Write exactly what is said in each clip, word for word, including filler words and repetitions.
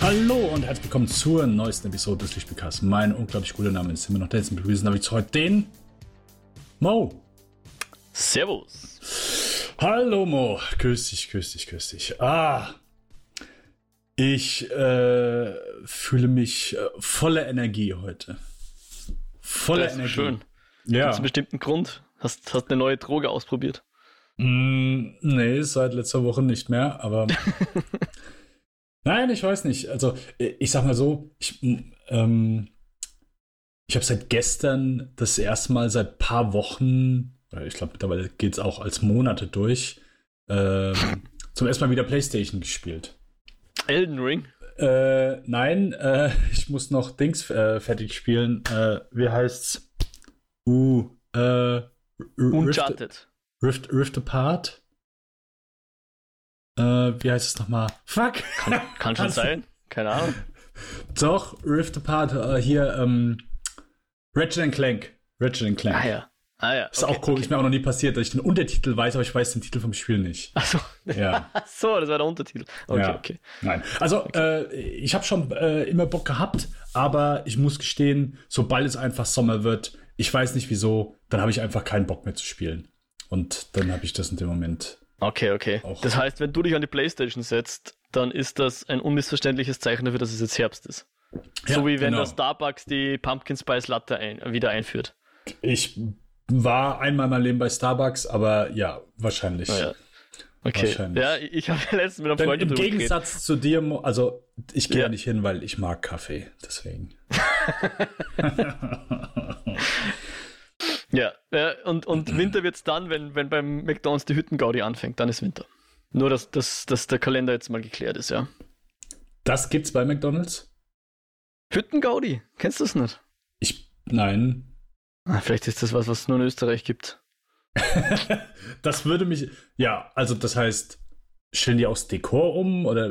Hallo und herzlich willkommen zur neuesten Episode des Lichtspielcasts. Mein unglaublich guter Name ist immer noch der. Jetzt begrüßen habe ich zu heute den Mo. Servus. Hallo Mo. Grüß dich, grüß dich, grüß dich. Ah, ich äh, fühle mich äh, voller Energie heute. Voller das ist Energie. Schön. Ja. Gibt es einen bestimmten Grund? Hast du eine neue Droge ausprobiert? Mm, nee, seit letzter Woche nicht mehr, aber nein, ich weiß nicht. Also, ich sag mal so, ich, ähm, ich habe seit gestern das erste Mal seit paar Wochen, ich glaube mittlerweile geht es auch als Monate durch, ähm, zum ersten Mal wieder PlayStation gespielt. Elden Ring? Äh, nein, äh, ich muss noch Dings äh, fertig spielen. Äh, wie heißt's? Uh, äh, Uncharted. Rift, Rift Apart? Äh, wie heißt es nochmal? Fuck! Kann, kann schon sein. Keine Ahnung. Doch, Rift Apart. Äh, hier, ähm, Ratchet and Clank. Ratchet and Clank. Ah ja. Ah ja. Ist okay, auch cool. okay. Ist mir auch noch nie passiert, dass ich den Untertitel weiß, aber ich weiß den Titel vom Spiel nicht. Achso. Ja. Ach so, das war der Untertitel. Okay, Ja. okay. Nein. Also, äh, ich habe schon äh, immer Bock gehabt, aber ich muss gestehen, sobald es einfach Sommer wird, ich weiß nicht wieso, dann habe ich einfach keinen Bock mehr zu spielen. Und dann habe ich das in dem Moment. Okay, okay. Auch. Das heißt, wenn du dich an die PlayStation setzt, dann ist das ein unmissverständliches Zeichen dafür, dass es jetzt Herbst ist. Ja, so wie wenn genau. der Starbucks die Pumpkin Spice Latte ein, wieder einführt. Ich war einmal in meinem Leben bei Starbucks, aber ja, wahrscheinlich. Ah, ja. Okay. Wahrscheinlich. Ja, ich habe ja letztens mit einem Denn Freund im drüber geredet. Gegensatz zu dir, Mo- also ich gehe ja. Ja. nicht hin, weil ich mag Kaffee, deswegen. Ja, äh, und, und Winter wird's dann, wenn, wenn beim McDonalds die Hüttengaudi anfängt, dann ist Winter. Nur, dass, dass, dass der Kalender jetzt mal geklärt ist, ja. Das gibt's bei McDonald's? Hüttengaudi, kennst du das nicht? Ich, nein. Ah, vielleicht ist das was, was es nur in Österreich gibt. Das würde mich, ja, also das heißt, stellen die aus Dekor um oder?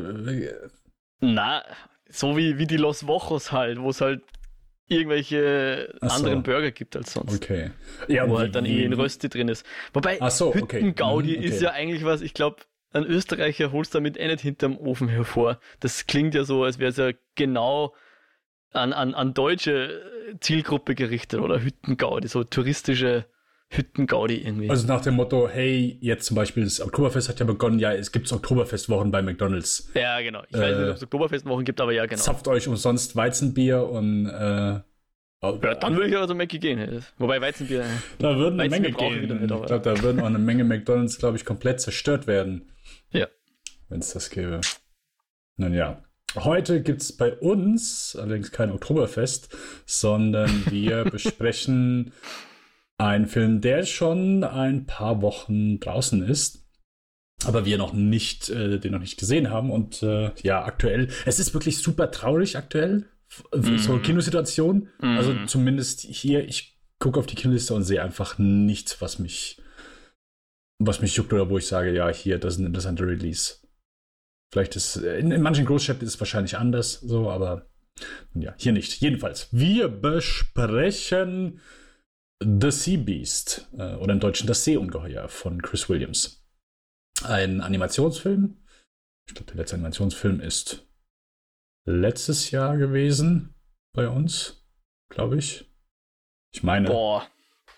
Na, so wie, wie die Los Wochos halt, wo es halt irgendwelche Ach so. anderen Burger gibt als sonst. Okay. Ja, Wo wie- halt dann wie- eh ein Rösti drin ist. Wobei, Ach so, okay. Hüttengaudi Mhm, ist okay. ja eigentlich was, ich glaube, ein Österreicher holst damit eh nicht hinterm Ofen hervor. Das klingt ja so, als wäre es ja genau an, an, an deutsche Zielgruppe gerichtet, oder? Hüttengaudi, so touristische Hüttengaudi irgendwie. Also nach dem Motto, hey, jetzt zum Beispiel das Oktoberfest hat ja begonnen, ja, es gibt Oktoberfestwochen bei McDonald's. ja, genau. Ich weiß Äh, nicht, ob es Oktoberfestwochen gibt, aber ja, genau. Zapft euch umsonst Weizenbier und äh, Ja, dann würde ich aber zum Mackie gehen. Wobei Weizenbier. äh, da würden eine Weizenbier Menge brauchen wir wieder gehen. nicht, Ich aber- glaube, da würden auch eine Menge McDonald's, glaube ich, komplett zerstört werden. Ja. Wenn es das gäbe. Nun ja. Heute gibt es bei uns allerdings kein Oktoberfest, sondern wir besprechen einen Film, der schon ein paar Wochen draußen ist, aber wir noch nicht, äh, den noch nicht gesehen haben. Und äh, ja, aktuell, es ist wirklich super traurig aktuell, f- Mhm. so Kinosituation. Mhm. Also zumindest hier, ich gucke auf die Kinoliste und sehe einfach nichts, was mich, was mich juckt oder wo ich sage, ja, hier, das ist ein interessanter Release. Vielleicht ist, in, in manchen Großstädten ist es wahrscheinlich anders, so, aber ja, hier nicht. Jedenfalls, wir besprechen The Sea Beast, äh, oder im Deutschen Das Seeungeheuer von Chris Williams. Ein Animationsfilm. Ich glaube, der letzte Animationsfilm ist letztes Jahr gewesen bei uns, glaube ich. Ich meine. Boah.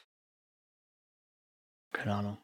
Keine Ahnung.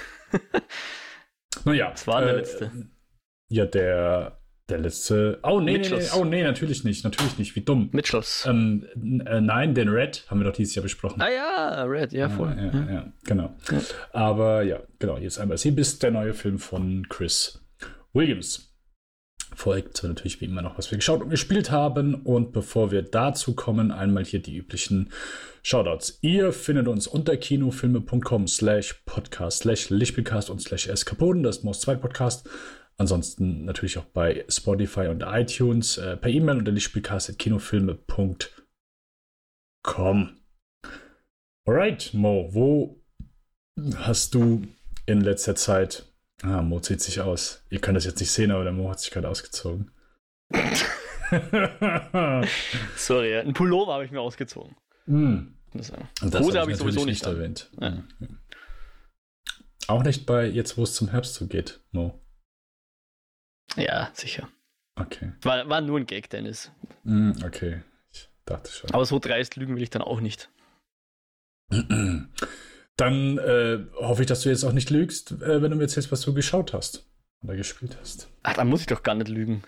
Naja. Was war denn der letzte? Ja, der, der letzte. Oh, nee, nee, nee, Mitchell's. oh, nee, natürlich nicht. Natürlich nicht. Wie dumm. Mitchell's. Ähm, n- äh, nein, den Red haben wir doch dieses Jahr besprochen. Ah ja, Red, ja, voll. Ja, ja, ja, genau. Ja. Aber ja, genau, jetzt einmal Sie bist der neue Film von Chris Williams. Folgt natürlich wie immer noch, was wir geschaut und gespielt haben. Und bevor wir dazu kommen, einmal hier die üblichen Shoutouts. Ihr findet uns unter kinofilme.com slash podcast slash Lichtspielcast und slash Eskapoden, das ist Most zwei Podcast. Ansonsten natürlich auch bei Spotify und iTunes, äh, per E-Mail unter lichtspielcast at kinofilme punkt com. Alright, Mo, wo hast du in letzter Zeit... Ah, Mo zieht sich aus. Ihr könnt das jetzt nicht sehen, aber der Mo hat sich gerade ausgezogen. Sorry, ja. Ein Pullover habe ich mir ausgezogen. Hm. Das, ja. Und das Hose hab habe ich natürlich sowieso nicht an. erwähnt. Ja. Auch nicht bei jetzt, wo es zum Herbst so geht, Mo. Ja, sicher. Okay. War, war nur ein Gag, Dennis. Mm, okay, ich dachte schon. Aber so dreist lügen will ich dann auch nicht. Dann äh, hoffe ich, dass du jetzt auch nicht lügst, äh, wenn du mir erzählst, was du geschaut hast oder gespielt hast. Ach, dann muss ich doch gar nicht lügen.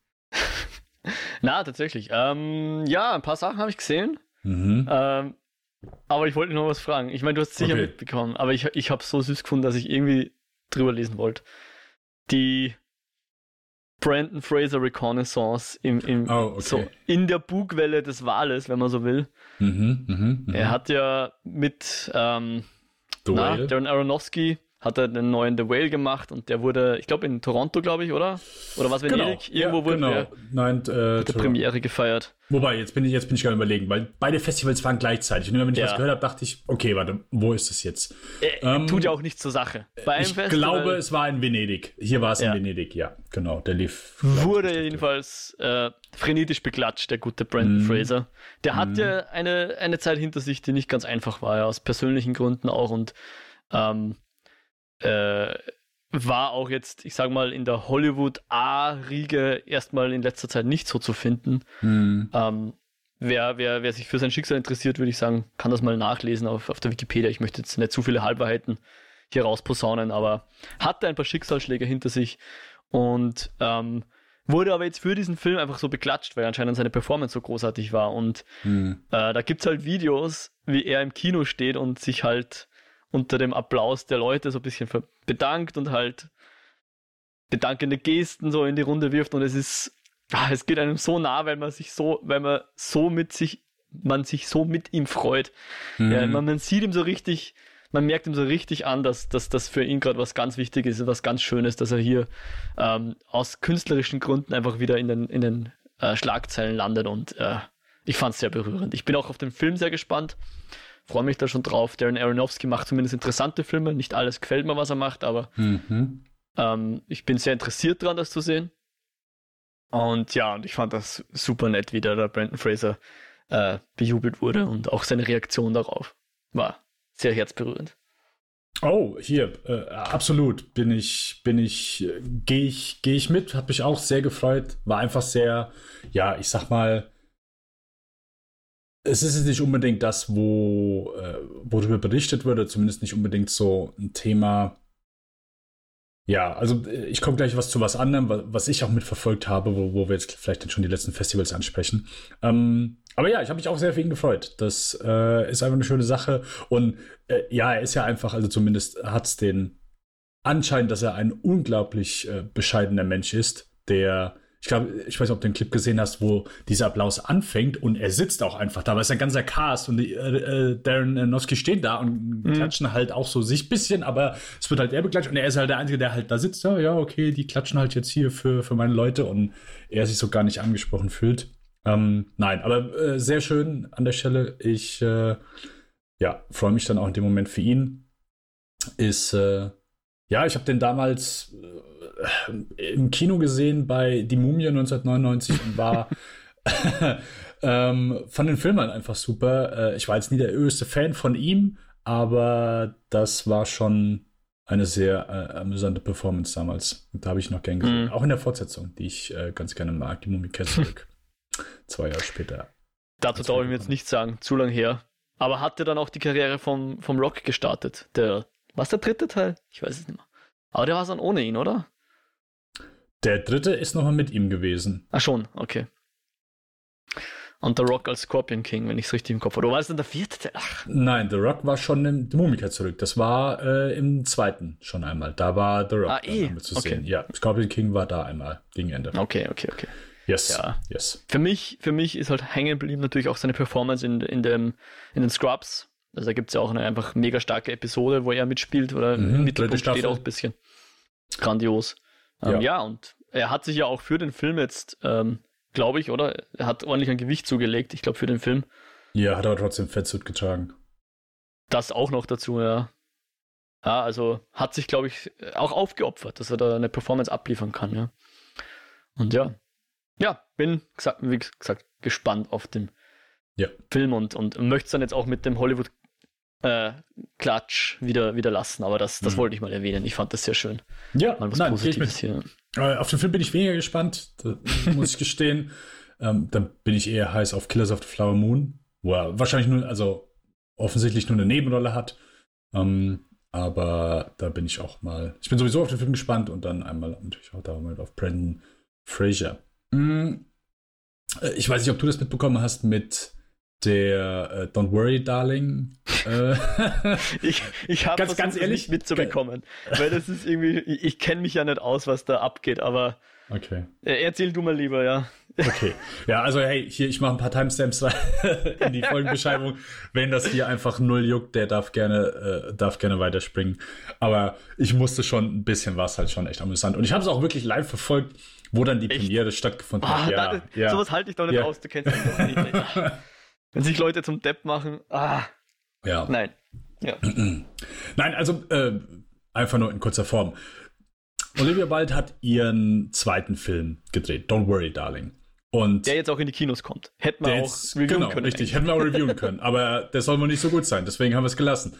Na, tatsächlich. Ähm, ja, ein paar Sachen habe ich gesehen. Mhm. Ähm, aber ich wollte noch was fragen. Ich meine, du hast es sicher Okay. mitbekommen, aber ich, ich habe es so süß gefunden, dass ich irgendwie drüber lesen wollte. Die Brandon Fraser Reconnaissance im, im, Oh, okay. so in der Bugwelle des Wales, wenn man so will. Mhm, mhm, mhm. Er hat ja mit ähm, The na, Whale. Darren Aronofsky hat er den neuen The Whale gemacht und der wurde, ich glaube in Toronto, glaube ich, oder? Oder was Venedig? Genau. Irgendwo ja, wurde genau. der, Nein, äh, hat der Premiere gefeiert. Wobei, jetzt bin ich, jetzt bin ich gerade überlegen, weil beide Festivals waren gleichzeitig. Und immer wenn ich Ja. was gehört habe, dachte ich, okay, warte, wo ist das jetzt? Äh, Ähm, tut ja auch nichts zur Sache. Bei einem Ich Festival glaube, es war in Venedig. Hier war es Ja. in Venedig, ja, genau. Der lief. glaub ich, wurde bestimmt. jedenfalls äh, frenetisch beklatscht, der gute Brandon Mhm. Fraser. Der Mhm. hat ja eine, eine Zeit hinter sich, die nicht ganz einfach war, ja, aus persönlichen Gründen auch und ähm, äh, war auch jetzt, ich sag mal, in der Hollywood-A-Riege erstmal in letzter Zeit nicht so zu finden. Mhm. Ähm, wer, wer, wer sich für sein Schicksal interessiert, würde ich sagen, kann das mal nachlesen auf, auf der Wikipedia. Ich möchte jetzt nicht zu viele Halbwahrheiten hier rausposaunen, aber hatte ein paar Schicksalsschläge hinter sich und ähm, wurde aber jetzt für diesen Film einfach so beklatscht, weil anscheinend seine Performance so großartig war. Und Mhm. äh, da gibt es halt Videos, wie er im Kino steht und sich halt unter dem Applaus der Leute so ein bisschen ver- bedankt und halt bedankende Gesten so in die Runde wirft. Und es ist, ah, es geht einem so nah, weil man sich so, weil man so mit sich, man sich so mit ihm freut. Mhm. Ja, man, man sieht ihm so richtig, man merkt ihm so richtig an, dass, dass das für ihn gerade was ganz Wichtiges ist, was ganz Schönes, dass er hier ähm, aus künstlerischen Gründen einfach wieder in den, in den äh, Schlagzeilen landet und äh, ich fand es sehr berührend. Ich bin auch auf den Film sehr gespannt, freue mich da schon drauf. Darren Aronofsky macht zumindest interessante Filme, nicht alles gefällt mir, was er macht, aber Mhm. ähm, ich bin sehr interessiert daran, das zu sehen. Und ja, und ich fand das super nett, wie der, der Brandon Fraser äh, bejubelt wurde und auch seine Reaktion darauf war sehr herzberührend. Oh, hier, äh, absolut. Bin ich, bin ich, äh, gehe ich, gehe ich mit, hat mich auch sehr gefreut. War einfach sehr, ja, ich sag mal, es ist jetzt nicht unbedingt das, wo, äh, worüber berichtet wurde, zumindest nicht unbedingt so ein Thema. Ja, also äh, ich komme gleich was zu was anderem, wa- was ich auch mitverfolgt habe, wo, wo wir jetzt vielleicht dann schon die letzten Festivals ansprechen. Ähm, aber ja, ich habe mich auch sehr für ihn gefreut. Das äh, ist einfach eine schöne Sache. Und äh, ja, er ist ja einfach, also zumindest hat es den Anschein, dass er ein unglaublich äh, bescheidener Mensch ist, der, ich glaube, ich weiß nicht, ob du den Clip gesehen hast, wo dieser Applaus anfängt und er sitzt auch einfach da, weil es ist ein ganzer Cast und die, äh, äh, Darren Aronofsky stehen da und Mhm. klatschen halt auch so sich ein bisschen, aber es wird halt er beklatscht und er ist halt der Einzige, der halt da sitzt, ja, ja, okay, die klatschen halt jetzt hier für, für meine Leute und er sich so gar nicht angesprochen fühlt. Ähm, nein, aber äh, sehr schön an der Stelle. Ich äh, ja, freue mich dann auch in dem Moment für ihn. Ist, äh, ja, ich habe den damals äh, im Kino gesehen bei Die Mumie neunzehnhundertneunundneunzig und war ähm, fand den Film halt einfach super. Äh, ich war jetzt nie der größte Fan von ihm, aber das war schon eine sehr äh, amüsante Performance damals. Und da habe ich noch gern gesehen. Mhm. Auch in der Fortsetzung, die ich äh, ganz gerne mag, Die Mumie kehrt zurück. Zwei Jahre später. Dazu Als darf ich wir mir jetzt gekommen. nicht sagen, zu lang her. Aber hat er dann auch die Karriere vom, vom Rock gestartet? Der, was der dritte Teil? Ich weiß es nicht mehr. Aber der war es dann ohne ihn, oder? Der dritte ist nochmal mit ihm gewesen. Ach schon, okay. Und der Rock als Scorpion King, wenn ich es richtig im Kopf habe. Oder war es dann der vierte Teil? Ach, Nein, The Rock war schon im Die Mumie kehrt zurück. Das war äh, im zweiten schon einmal. Da war The Rock Ah, dann eh. einmal zu Okay. sehen. Ja, Scorpion King war da einmal gegen Ende. okay, okay, okay. Yes, Ja. yes. Für mich, für mich ist halt hängen geblieben natürlich auch seine Performance in, in, dem, in den Scrubs. Also da gibt es ja auch eine einfach mega starke Episode, wo er mitspielt oder Mhm, im Mittelpunkt dritte steht Staffel. auch ein bisschen. Grandios. Ähm, Ja. ja. und er hat sich ja auch für den Film jetzt, ähm, glaube ich, oder? Er hat ordentlich an Gewicht zugelegt, ich glaube, für den Film. Ja, hat aber trotzdem Fettsuit getragen. Das auch noch dazu, ja. Ja, also hat sich, glaube ich, auch aufgeopfert, dass er da eine Performance abliefern kann, ja. Und ja, ja, bin, gesagt, wie gesagt, gespannt auf den Ja. Film und, und möchte es dann jetzt auch mit dem Hollywood äh, Klatsch wieder, wieder lassen. Aber das, das mhm. wollte ich mal erwähnen. Ich fand das sehr schön. Ja, mal was nein, Positives hier. Äh, auf den Film bin ich weniger gespannt, muss ich gestehen. Ähm, dann bin ich eher heiß auf Killers of the Flower Moon, wo er wahrscheinlich nur, also offensichtlich nur eine Nebenrolle hat. Ähm, aber da bin ich auch mal, ich bin sowieso auf den Film gespannt und dann einmal natürlich auch da mal auf Brendan Fraser. Mhm. Ich weiß nicht, ob du das mitbekommen hast mit der äh, Don't Worry, Darling. Äh, ich ich habe ganz, ganz ehrlich nicht mitzubekommen, weil das ist irgendwie, ich, ich kenne mich ja nicht aus, was da abgeht, aber okay. Äh, erzähl du mal lieber, ja. Okay. Ja, also hey, hier, ich mache ein paar Timestamps in die Folgenbeschreibung. Wenn das hier einfach null juckt, der darf gerne, äh, darf gerne weiterspringen. Aber ich musste schon ein bisschen, was halt schon echt amüsant. Und ich habe es auch wirklich live verfolgt, wo dann die echt? Premiere stattgefunden ah, hat. Ja, da, ja. Sowas halte ich doch nicht ja. aus, du kennst mich doch nicht. Wenn sich Leute zum Depp machen, ah. Ja. Nein. Ja. Nein, also äh, einfach nur in kurzer Form. Olivia Wilde hat ihren zweiten Film gedreht, Don't Worry, Darling. Und der jetzt auch in die Kinos kommt. Hätten wir auch jetzt, reviewen genau, können. Richtig, eigentlich. Hätten wir auch reviewen können. Aber der soll wohl nicht so gut sein, deswegen haben wir es gelassen.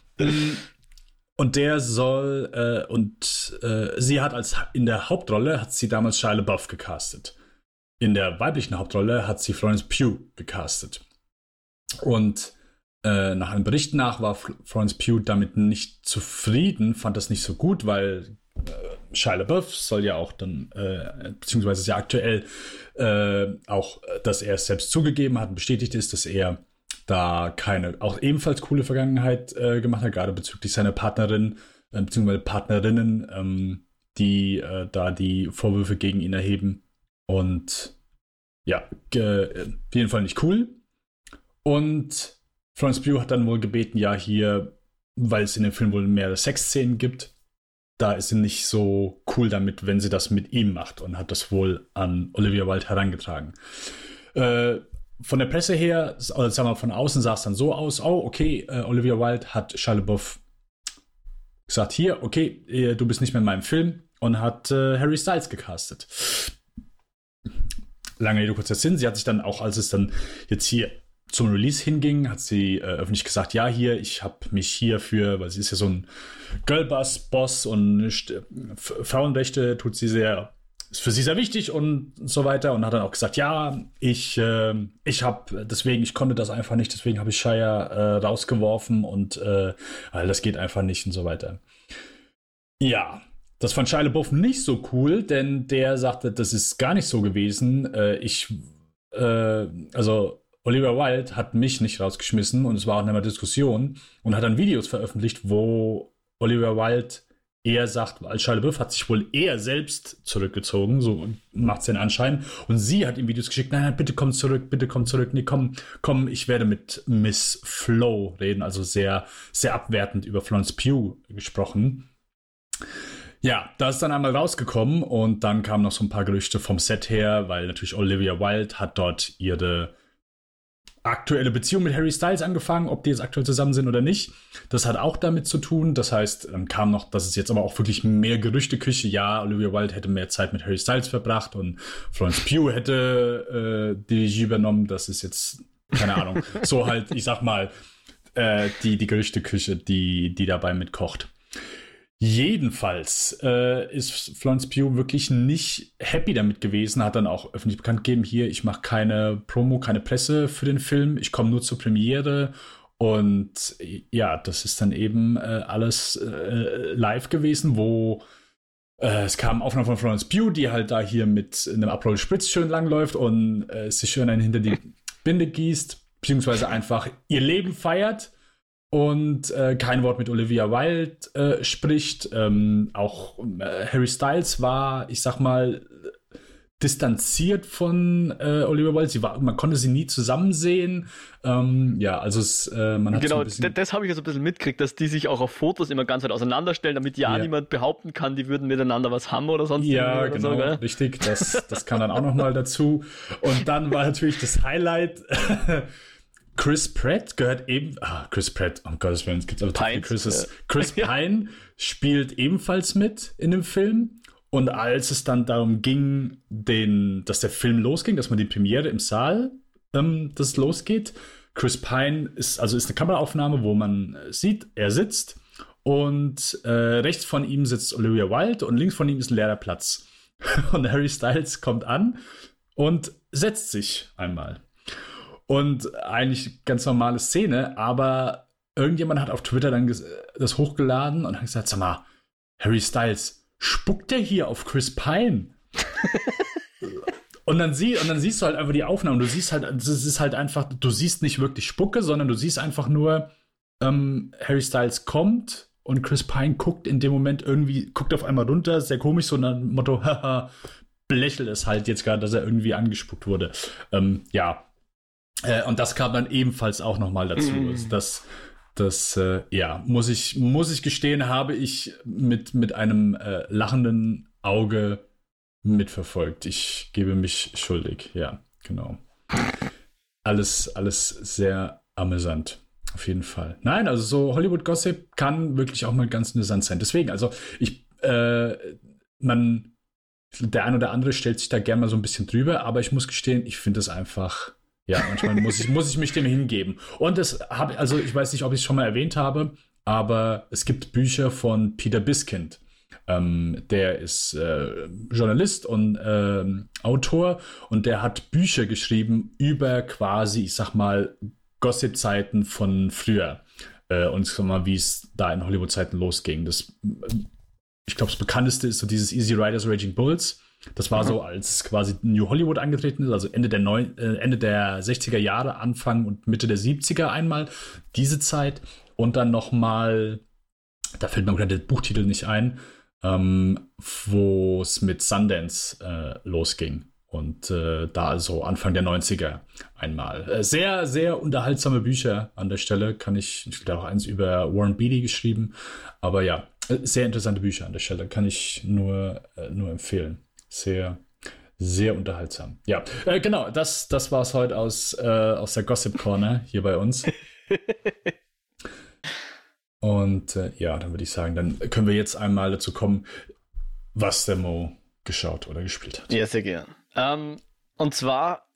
Und der soll, äh, und äh, sie hat als, in der Hauptrolle hat sie damals Shia LaBeouf gecastet. In der weiblichen Hauptrolle hat sie Florence Pugh gecastet. Und äh, nach einem Bericht nach war Florence Pugh damit nicht zufrieden, fand das nicht so gut, weil Shia LaBeouf soll ja auch dann, äh, beziehungsweise ist ja aktuell äh, auch, dass er es selbst zugegeben hat und bestätigt ist, dass er da keine, auch ebenfalls coole Vergangenheit äh, gemacht hat, gerade bezüglich seiner Partnerin, äh, beziehungsweise Partnerinnen, ähm, die äh, da die Vorwürfe gegen ihn erheben. Und ja, ge- auf jeden Fall nicht cool. Und Florence Pugh hat dann wohl gebeten, ja hier, weil es in dem Film wohl mehrere Sexszenen gibt, da ist sie nicht so cool damit, wenn sie das mit ihm macht und hat das wohl an Olivia Wilde herangetragen. Äh, von der Presse her, oder sagen wir von außen, sah es dann so aus, oh, okay, äh, Olivia Wilde hat Shia LaBeouf gesagt, hier, okay, äh, du bist nicht mehr in meinem Film und hat äh, Harry Styles gecastet. Lange Rede, kurzer Sinn, sie hat sich dann auch, als es dann jetzt hier zum Release hinging, hat sie äh, öffentlich gesagt, ja, hier, ich habe mich hier für, weil sie ist ja so ein Girlboss-Boss und St- F- Frauenrechte tut sie sehr, ist für sie sehr wichtig und so weiter und hat dann auch gesagt, ja, ich, äh, ich habe, deswegen, ich konnte das einfach nicht, deswegen habe ich Shia äh, rausgeworfen und äh, das geht einfach nicht und so weiter. Ja, das fand Shia LaBeouf nicht so cool, denn der sagte, das ist gar nicht so gewesen. Äh, ich, äh, also Olivia Wilde hat mich nicht rausgeschmissen und es war auch eine Diskussion und hat dann Videos veröffentlicht, wo Olivia Wilde eher sagt, als Shia LaBeouf hat sich wohl eher selbst zurückgezogen, so macht es den Anschein. Und sie hat ihm Videos geschickt, nein, nein, bitte komm zurück, bitte komm zurück, nee, komm, komm, ich werde mit Miss Flo reden, also sehr, sehr abwertend über Florence Pugh gesprochen. Ja, da ist dann einmal rausgekommen und dann kamen noch so ein paar Gerüchte vom Set her, weil natürlich Olivia Wilde hat dort ihre aktuelle Beziehung mit Harry Styles angefangen, ob die jetzt aktuell zusammen sind oder nicht. Das hat auch damit zu tun. Das heißt, dann kam noch, das ist jetzt aber auch wirklich mehr Gerüchteküche. Ja, Olivia Wilde hätte mehr Zeit mit Harry Styles verbracht und Florence Pugh hätte äh, die Regie übernommen. Das ist jetzt, keine Ahnung, so halt, ich sag mal, äh, die, die Gerüchteküche, die, die dabei mitkocht. Jedenfalls äh, ist Florence Pugh wirklich nicht happy damit gewesen, hat dann auch öffentlich bekannt gegeben, hier, ich mache keine Promo, keine Presse für den Film, ich komme nur zur Premiere und ja, das ist dann eben äh, alles äh, live gewesen, wo äh, es kam Aufnahmen von Florence Pugh, die halt da hier mit einem Aperol Spritz schön langläuft und äh, sich schön einen hinter die Binde gießt, beziehungsweise einfach ihr Leben feiert. Und äh, kein Wort mit Olivia Wilde äh, spricht. Ähm, auch äh, Harry Styles war, ich sag mal, distanziert von äh, Olivia Wilde. Sie war, man konnte sie nie zusammen sehen. Ähm, ja, also es, äh, man hat genau, so ein bisschen das habe ich ja so ein bisschen mitgekriegt, dass die sich auch auf Fotos immer ganz weit auseinanderstellen, damit ja, ja niemand behaupten kann, die würden miteinander was haben oder sonst ja, oder genau, so, gell? Richtig. Das, das kam dann auch nochmal dazu. Und dann war natürlich das Highlight. Chris Pratt gehört eben, ah, Chris Pratt, um Gottes Willen, es gibt aber viele Chrises. Ja. Chris Pine spielt ebenfalls mit in dem Film. Und als es dann darum ging, den, dass der Film losging, dass man die Premiere im Saal, ähm, das losgeht, Chris Pine ist, also ist eine Kameraaufnahme, wo man sieht, er sitzt und äh, rechts von ihm sitzt Olivia Wilde und links von ihm ist ein leerer Platz. Und Harry Styles kommt an und setzt sich einmal. Und eigentlich ganz normale Szene, aber irgendjemand hat auf Twitter dann ges- das hochgeladen und hat gesagt, sag mal, Harry Styles, spuckt der hier auf Chris Pine? Und dann, sie, und dann siehst du halt einfach die Aufnahmen. Du siehst halt, es ist halt einfach, du siehst nicht wirklich Spucke, sondern du siehst einfach nur, ähm, Harry Styles kommt und Chris Pine guckt in dem Moment irgendwie, guckt auf einmal runter, sehr komisch, so ein Motto, haha, belächelt es halt jetzt gerade, dass er irgendwie angespuckt wurde. Ähm, ja. Äh, und das kam dann ebenfalls auch nochmal dazu. Mm. Also das, das äh, ja, muss ich, muss ich gestehen, habe ich mit, mit einem äh, lachenden Auge mitverfolgt. Ich gebe mich schuldig. Ja, genau. Alles, alles sehr amüsant. Auf jeden Fall. Nein, also so Hollywood-Gossip kann wirklich auch mal ganz amüsant sein. Deswegen, also ich, äh, man, der ein oder andere stellt sich da gerne mal so ein bisschen drüber, aber ich muss gestehen, ich finde es einfach, ja, manchmal muss ich, muss ich mich dem hingeben. Und das habe, also ich weiß nicht, ob ich es schon mal erwähnt habe, aber es gibt Bücher von Peter Biskind. Ähm, der ist äh, Journalist und ähm, Autor und der hat Bücher geschrieben über quasi, ich sag mal, Gossip-Zeiten von früher. Äh, und sag mal, wie es da in Hollywood-Zeiten losging. Das, ich glaube, das bekannteste ist so dieses Easy Riders Raging Bulls. Das war mhm. so, als quasi New Hollywood angetreten ist, also Ende der, neun, äh, Ende der sechziger Jahre, Anfang und Mitte der siebziger einmal, diese Zeit. Und dann nochmal, da fällt mir gerade der Buchtitel nicht ein, ähm, wo es mit Sundance äh, losging. Und äh, da also Anfang der neunziger einmal. Äh, sehr, sehr unterhaltsame Bücher an der Stelle. Kann ich, ich habe auch eins über Warren Beatty geschrieben. Aber ja, sehr interessante Bücher an der Stelle. Kann ich nur, äh, nur empfehlen. Sehr, sehr unterhaltsam. Ja, äh, genau, das, das war es heute aus, äh, aus der Gossip Corner hier bei uns. Und äh, ja, dann würde ich sagen, dann können wir jetzt einmal dazu kommen, was der Mo geschaut oder gespielt hat. Ja, sehr gern. Ähm, und zwar,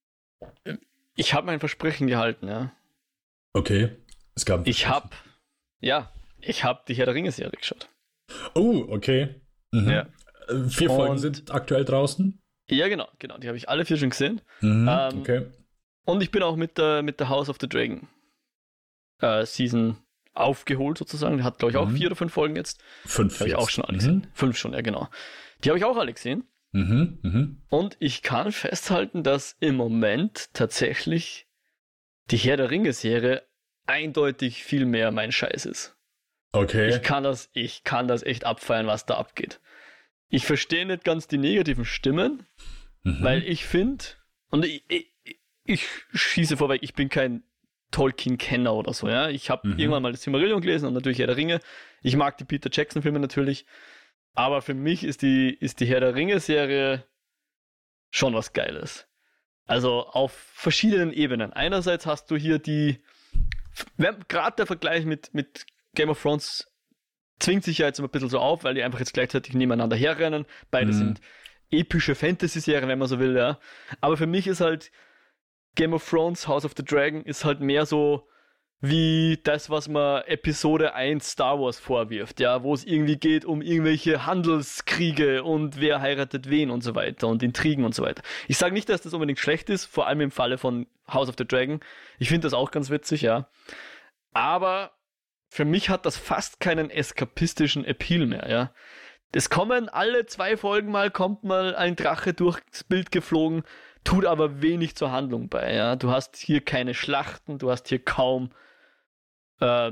ich habe mein Versprechen gehalten, ja. Okay, es gab ein Ich habe, ja, ich habe die Herr der Ringe-Serie geschaut. Oh, okay. Mhm. Ja. Vier Folgen Und- sind aktuell draußen. Ja, genau, genau. Die habe ich alle vier schon gesehen. Mhm, Ähm, okay. Und ich bin auch mit der, mit der House of the Dragon äh, Season aufgeholt sozusagen. Die hat, glaube ich, auch Mhm. vier oder fünf Folgen jetzt. Fünf Habe ich jetzt. auch schon alle Mhm. gesehen. Fünf schon, ja genau. Die habe ich auch alle gesehen. Mhm, mhm. Und ich kann festhalten, dass im Moment tatsächlich die Herr der Ringe-Serie eindeutig viel mehr mein Scheiß ist. Okay. Ich kann das, ich kann das echt abfeiern, was da abgeht. Ich verstehe nicht ganz die negativen Stimmen, Mhm. weil ich finde, und ich, ich, ich schieße vorweg, ich bin kein Tolkien-Kenner oder so, ja. Ich habe Mhm. irgendwann mal das Silmarillion gelesen und natürlich Herr der Ringe. Ich mag die Peter Jackson-Filme natürlich, aber für mich ist die, ist die Herr der Ringe-Serie schon was Geiles. Also auf verschiedenen Ebenen. Einerseits hast du hier die, gerade der Vergleich mit, mit Game of Thrones zwingt sich ja jetzt ein bisschen so auf, weil die einfach jetzt gleichzeitig nebeneinander herrennen. Beide Mhm. sind epische Fantasy-Serien, wenn man so will, ja. Aber für mich ist halt Game of Thrones, House of the Dragon ist halt mehr so wie das, was man Episode eins Star Wars vorwirft, ja, wo es irgendwie geht um irgendwelche Handelskriege und wer heiratet wen und so weiter und Intrigen und so weiter. Ich sage nicht, dass das unbedingt schlecht ist, vor allem im Falle von House of the Dragon. Ich finde das auch ganz witzig, ja. Aber für mich hat das fast keinen eskapistischen Appeal mehr, ja. Es kommen alle zwei Folgen mal, kommt mal ein Drache durchs Bild geflogen, tut aber wenig zur Handlung bei, ja. Du hast hier keine Schlachten, du hast hier kaum äh,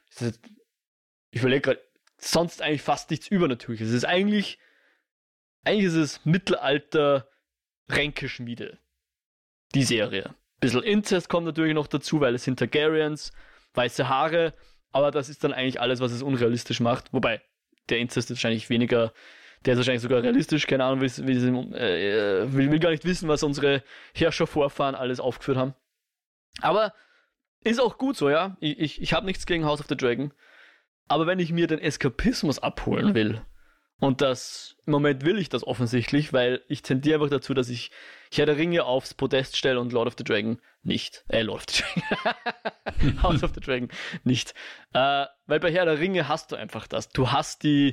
ich überlege gerade, sonst eigentlich fast nichts Übernatürliches. Es ist eigentlich eigentlich ist es Mittelalter Ränkeschmiede, die Serie. Bisschen Inzest kommt natürlich noch dazu, weil es sind Targaryens, weiße Haare, aber das ist dann eigentlich alles, was es unrealistisch macht. Wobei, der Inzest ist wahrscheinlich weniger, der ist wahrscheinlich sogar realistisch, keine Ahnung, wie, wie, äh, will, will gar nicht wissen, was unsere Herrschervorfahren alles aufgeführt haben. Aber ist auch gut so, ja. Ich, ich, ich habe nichts gegen House of the Dragon. Aber wenn ich mir den Eskapismus abholen will Und das, im Moment will ich das offensichtlich, weil ich tendiere einfach dazu, dass ich Herr der Ringe aufs Podest stelle und Lord of the Dragon nicht. Äh, Lord of the Dragon. House of the Dragon nicht. Äh, weil bei Herr der Ringe hast du einfach das. Du hast die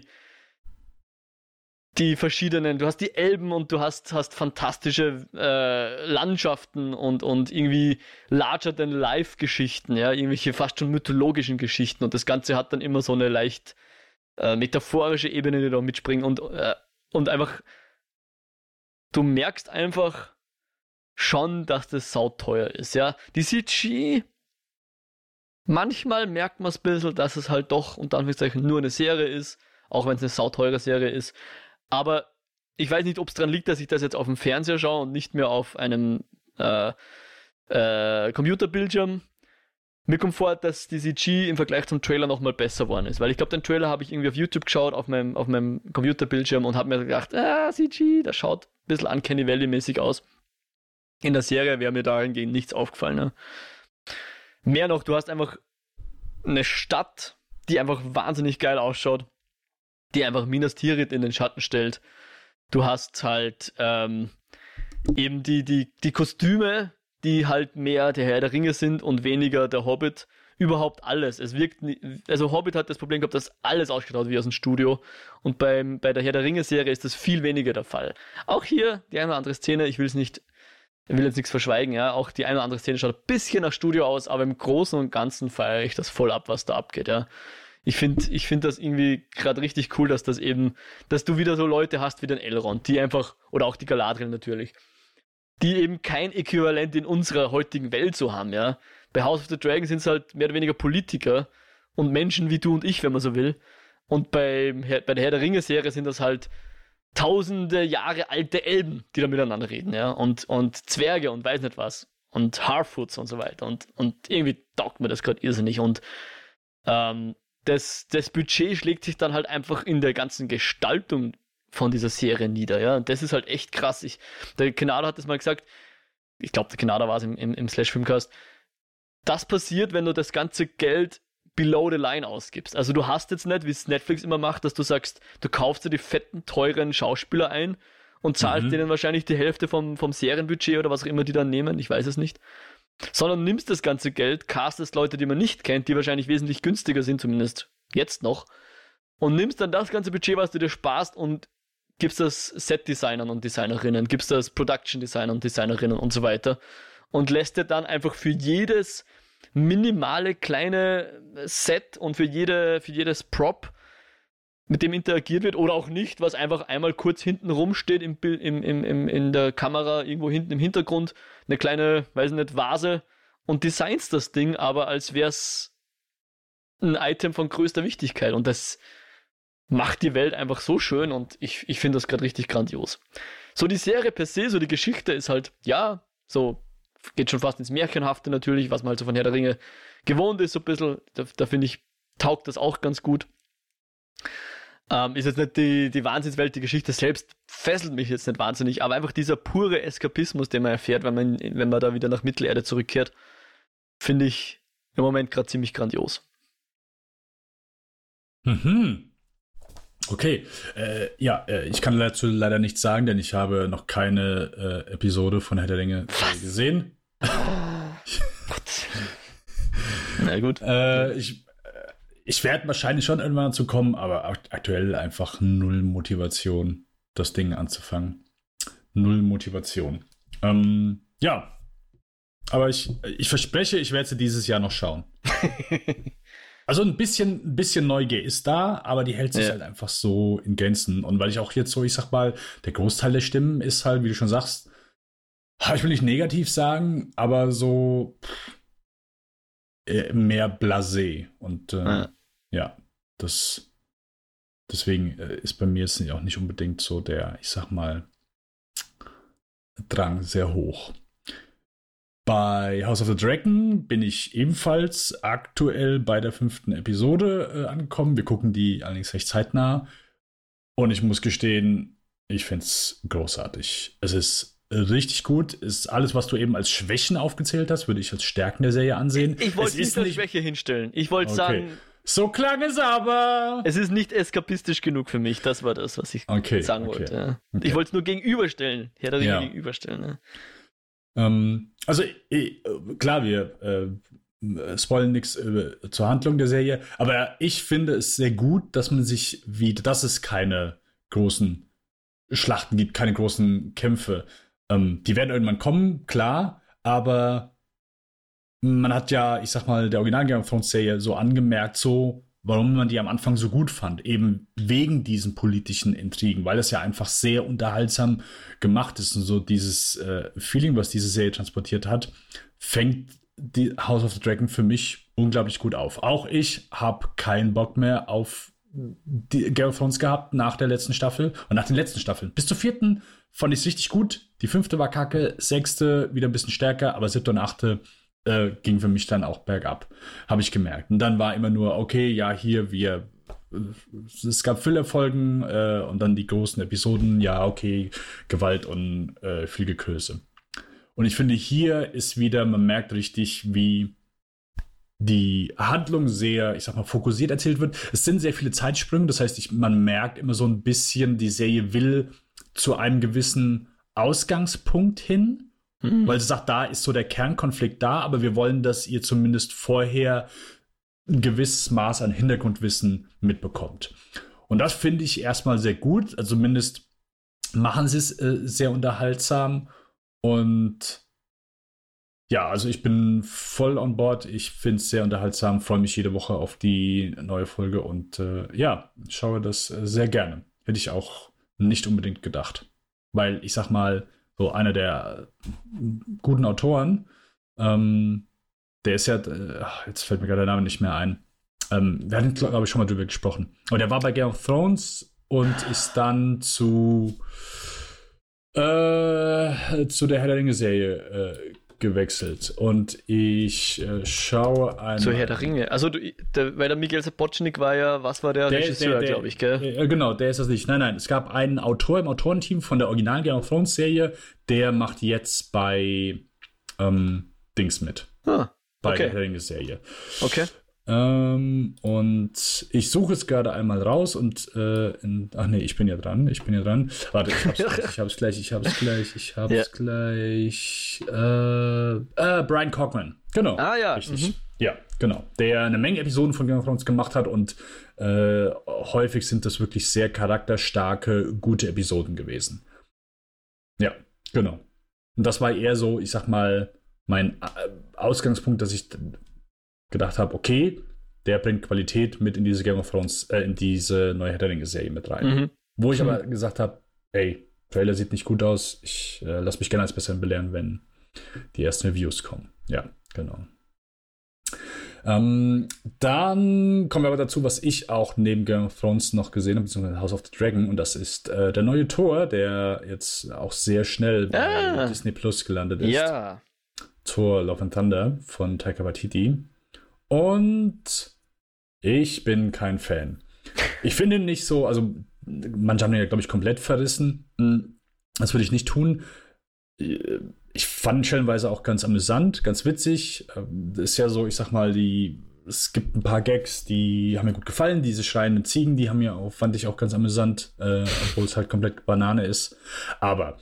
die verschiedenen, du hast die Elben und du hast, hast fantastische äh, Landschaften und, und irgendwie larger-than-life-Geschichten, ja, irgendwelche fast schon mythologischen Geschichten und das Ganze hat dann immer so eine leicht äh, metaphorische Ebene, die da mitspringen und, äh, und einfach, du merkst einfach schon, dass das sauteuer ist, ja. Die C G, manchmal merkt man es ein bisschen, dass es halt doch unter Anführungszeichen nur eine Serie ist, auch wenn es eine sauteure Serie ist. Aber ich weiß nicht, ob es daran liegt, dass ich das jetzt auf dem Fernseher schaue und nicht mehr auf einem äh, äh, Computerbildschirm. Mir kommt vor, dass die C G im Vergleich zum Trailer nochmal besser geworden ist. Weil ich glaube, den Trailer habe ich irgendwie auf YouTube geschaut, auf meinem, auf meinem Computerbildschirm und habe mir gedacht, ah, C G, das schaut ein bisschen Uncanny Valley-mäßig aus. In der Serie wäre mir dahingehend nichts aufgefallen. Ne? Mehr noch, du hast einfach eine Stadt, die einfach wahnsinnig geil ausschaut, die einfach Minas Tirith in den Schatten stellt. Du hast halt ähm, eben die, die, die Kostüme, die halt mehr der Herr der Ringe sind und weniger der Hobbit. Überhaupt alles. Es wirkt, nie, also Hobbit hat das Problem gehabt, dass alles ausgeschaut wie aus dem Studio. Und beim, bei der Herr der Ringe-Serie ist das viel weniger der Fall. Auch hier die eine oder andere Szene, ich will es nicht, ich will jetzt nichts verschweigen, ja. Auch die eine oder andere Szene schaut ein bisschen nach Studio aus, aber im Großen und Ganzen feiere ich das voll ab, was da abgeht, ja. Ich finde ich find das irgendwie gerade richtig cool, dass das eben, dass du wieder so Leute hast wie den Elrond, die einfach, oder auch die Galadriel natürlich, die eben kein Äquivalent in unserer heutigen Welt so haben, ja. Bei House of the Dragon sind es halt mehr oder weniger Politiker und Menschen wie du und ich, wenn man so will. Und beim, bei der Herr der Ringe-Serie sind das halt tausende Jahre alte Elben, die da miteinander reden, ja. Und, und Zwerge und weiß nicht was. Und Harfoots und so weiter. Und, und irgendwie taugt mir das gerade irrsinnig. Und ähm, Das, das Budget schlägt sich dann halt einfach in der ganzen Gestaltung von dieser Serie nieder, ja. Und das ist halt echt krass. Ich, der Kanada hat das mal gesagt, ich glaube, der Kanada war es im, im, im Slash-Filmcast, das passiert, wenn du das ganze Geld below the line ausgibst. Also du hast jetzt nicht, wie es Netflix immer macht, dass du sagst, du kaufst dir die fetten, teuren Schauspieler ein und zahlst mhm. denen wahrscheinlich die Hälfte vom, vom Serienbudget oder was auch immer die dann nehmen, ich weiß es nicht. Sondern nimmst das ganze Geld, castest Leute, die man nicht kennt, die wahrscheinlich wesentlich günstiger sind, zumindest jetzt noch, und nimmst dann das ganze Budget, was du dir sparst und gibst das Set-Designern und Designerinnen, gibst das Production-Designern und Designerinnen und so weiter und lässt dir dann einfach für jedes minimale kleine Set und für jede, für jedes Prop, mit dem interagiert wird oder auch nicht, was einfach einmal kurz hinten rumsteht im, im, im, im, in der Kamera, irgendwo hinten im Hintergrund, eine kleine, weiß nicht, Vase und designst das Ding, aber als wäre es ein Item von größter Wichtigkeit und das macht die Welt einfach so schön und ich, ich finde das gerade richtig grandios. So die Serie per se, so die Geschichte ist halt, ja, so geht schon fast ins Märchenhafte natürlich, was man halt so von Herr der Ringe gewohnt ist, so ein bisschen, da, da finde ich, taugt das auch ganz gut. Ähm, ist jetzt nicht die, die Wahnsinnswelt, die Geschichte selbst fesselt mich jetzt nicht wahnsinnig, aber einfach dieser pure Eskapismus, den man erfährt, wenn man, wenn man da wieder nach Mittelerde zurückkehrt, finde ich im Moment gerade ziemlich grandios. Mhm. Okay, äh, ja, äh, ich kann dazu leider nichts sagen, denn ich habe noch keine äh, Episode von Herr der Ringe gesehen. Na gut. äh, ich Ich werde wahrscheinlich schon irgendwann dazu kommen, aber aktuell einfach null Motivation, das Ding anzufangen. Null Motivation. Ähm, ja, aber ich, ich verspreche, ich werde sie dieses Jahr noch schauen. Also ein bisschen, ein bisschen Neugier ist da, aber die hält sich ja. halt einfach so in Grenzen. Und weil ich auch jetzt so, ich sag mal, der Großteil der Stimmen ist halt, wie du schon sagst, ich will nicht negativ sagen, aber so pff, mehr blasé. Und äh, ja. ja, das deswegen äh, ist bei mir jetzt auch nicht unbedingt so der, ich sag mal, Drang sehr hoch. Bei House of the Dragon bin ich ebenfalls aktuell bei der fünften Episode äh, angekommen. Wir gucken die allerdings recht zeitnah. Und ich muss gestehen, ich finde es großartig. Es ist richtig gut. Es ist alles, was du eben als Schwächen aufgezählt hast, würde ich als Stärken der Serie ansehen. Ich wollte nicht als Schwäche hinstellen. Ich wollte okay. sagen, So klang es aber. Es ist nicht eskapistisch genug für mich, das war das, was ich okay, sagen okay. wollte. Ja. Okay. Ich wollte es nur gegenüberstellen, Herr der Ringe Ja. gegenüberstellen. Ne? Ähm, also ich, klar, wir äh, spoilen nichts äh, zur Handlung der Serie, aber ich finde es sehr gut, dass man sich wieder, dass es keine großen Schlachten gibt, keine großen Kämpfe. Ähm, die werden irgendwann kommen, klar, aber man hat ja, ich sag mal, der Original Game of Thrones Serie so angemerkt, so, warum man die am Anfang so gut fand. Eben wegen diesen politischen Intrigen, weil es ja einfach sehr unterhaltsam gemacht ist und so dieses äh, Feeling, was diese Serie transportiert hat, fängt die House of the Dragon für mich unglaublich gut auf. Auch ich habe keinen Bock mehr auf die Game of Thrones gehabt nach der letzten Staffel und nach den letzten Staffeln. Bis zur vierten fand ich es richtig gut. Die fünfte war kacke, sechste wieder ein bisschen stärker, aber siebte und achte äh, ging für mich dann auch bergab. Habe ich gemerkt. Und dann war immer nur, okay, ja, hier, wir äh, es gab Füllerfolgen äh, und dann die großen Episoden, ja, okay, Gewalt und äh, viel Geköse. Und ich finde, hier ist wieder, man merkt richtig, wie die Handlung sehr, ich sag mal, fokussiert erzählt wird. Es sind sehr viele Zeitsprünge, das heißt, ich, man merkt immer so ein bisschen, die Serie will zu einem gewissen Ausgangspunkt hin, mhm. weil sie sagt, da ist so der Kernkonflikt da, aber wir wollen, dass ihr zumindest vorher ein gewisses Maß an Hintergrundwissen mitbekommt. Und das finde ich erstmal sehr gut, also zumindest machen sie es äh, sehr unterhaltsam und ja, also ich bin voll on board. Ich finde es sehr unterhaltsam, freue mich jede Woche auf die neue Folge und äh, ja, schaue das äh, sehr gerne. Hätte ich auch nicht unbedingt gedacht. Weil ich sag mal, so einer der guten Autoren, ähm, der ist ja, äh, jetzt fällt mir gerade der Name nicht mehr ein. Ähm, wir hatten, glaube ich, schon mal drüber gesprochen. Aber der war bei Game of Thrones und ist dann zu, äh, zu der Herr der Ringe-Serie äh, gewechselt und ich äh, schaue einmal. Zu Herr der Ringe. Also, du, der, weil der Miguel Sapochnik war ja, was war der, der Regisseur, glaube ich, gell? Äh, genau, der ist das nicht. Nein, nein, es gab einen Autor im Autorenteam von der Original Game of Thrones Serie, der macht jetzt bei ähm, Dings mit. Ah, bei okay. der Herr der Ringe Serie. Okay. Ähm, und ich suche es gerade einmal raus und äh, in, ach nee, ich bin ja dran, ich bin ja dran. Warte, ich hab's gleich, ich hab's gleich, ich hab's gleich, ich hab's ja. gleich. Äh, äh, Brian Cockman, genau. Ah ja. Richtig. Mhm. Ja, genau. Der eine Menge Episoden von Game of Thrones gemacht hat und äh, häufig sind das wirklich sehr charakterstarke, gute Episoden gewesen. Ja, genau. Und das war eher so, ich sag mal, mein Ausgangspunkt, dass ich gedacht habe, okay, der bringt Qualität mit in diese Game of Thrones, äh, in diese neue Herr der Ringe-Serie mit rein. Mhm. Wo ich mhm. aber gesagt habe, ey, Trailer sieht nicht gut aus, ich äh, lasse mich gerne als Besseren belehren, wenn die ersten Reviews kommen. Ja, genau. Ähm, dann kommen wir aber dazu, was ich auch neben Game of Thrones noch gesehen habe, beziehungsweise House of the Dragon, und das ist äh, der neue Thor, der jetzt auch sehr schnell bei ah. Disney Plus gelandet ist. Ja. Thor Love and Thunder von Taika Waititi. Und ich bin kein Fan. Ich finde ihn nicht so, also manche haben ihn ja, glaube ich, komplett verrissen. Das würde ich nicht tun. Ich fand ihn stellenweise auch ganz amüsant, ganz witzig. Das ist ja so, ich sag mal, die, es gibt ein paar Gags, die haben mir gut gefallen. Diese schreienden Ziegen, die haben mir auch, fand ich auch ganz amüsant, äh, obwohl es halt komplett Banane ist. Aber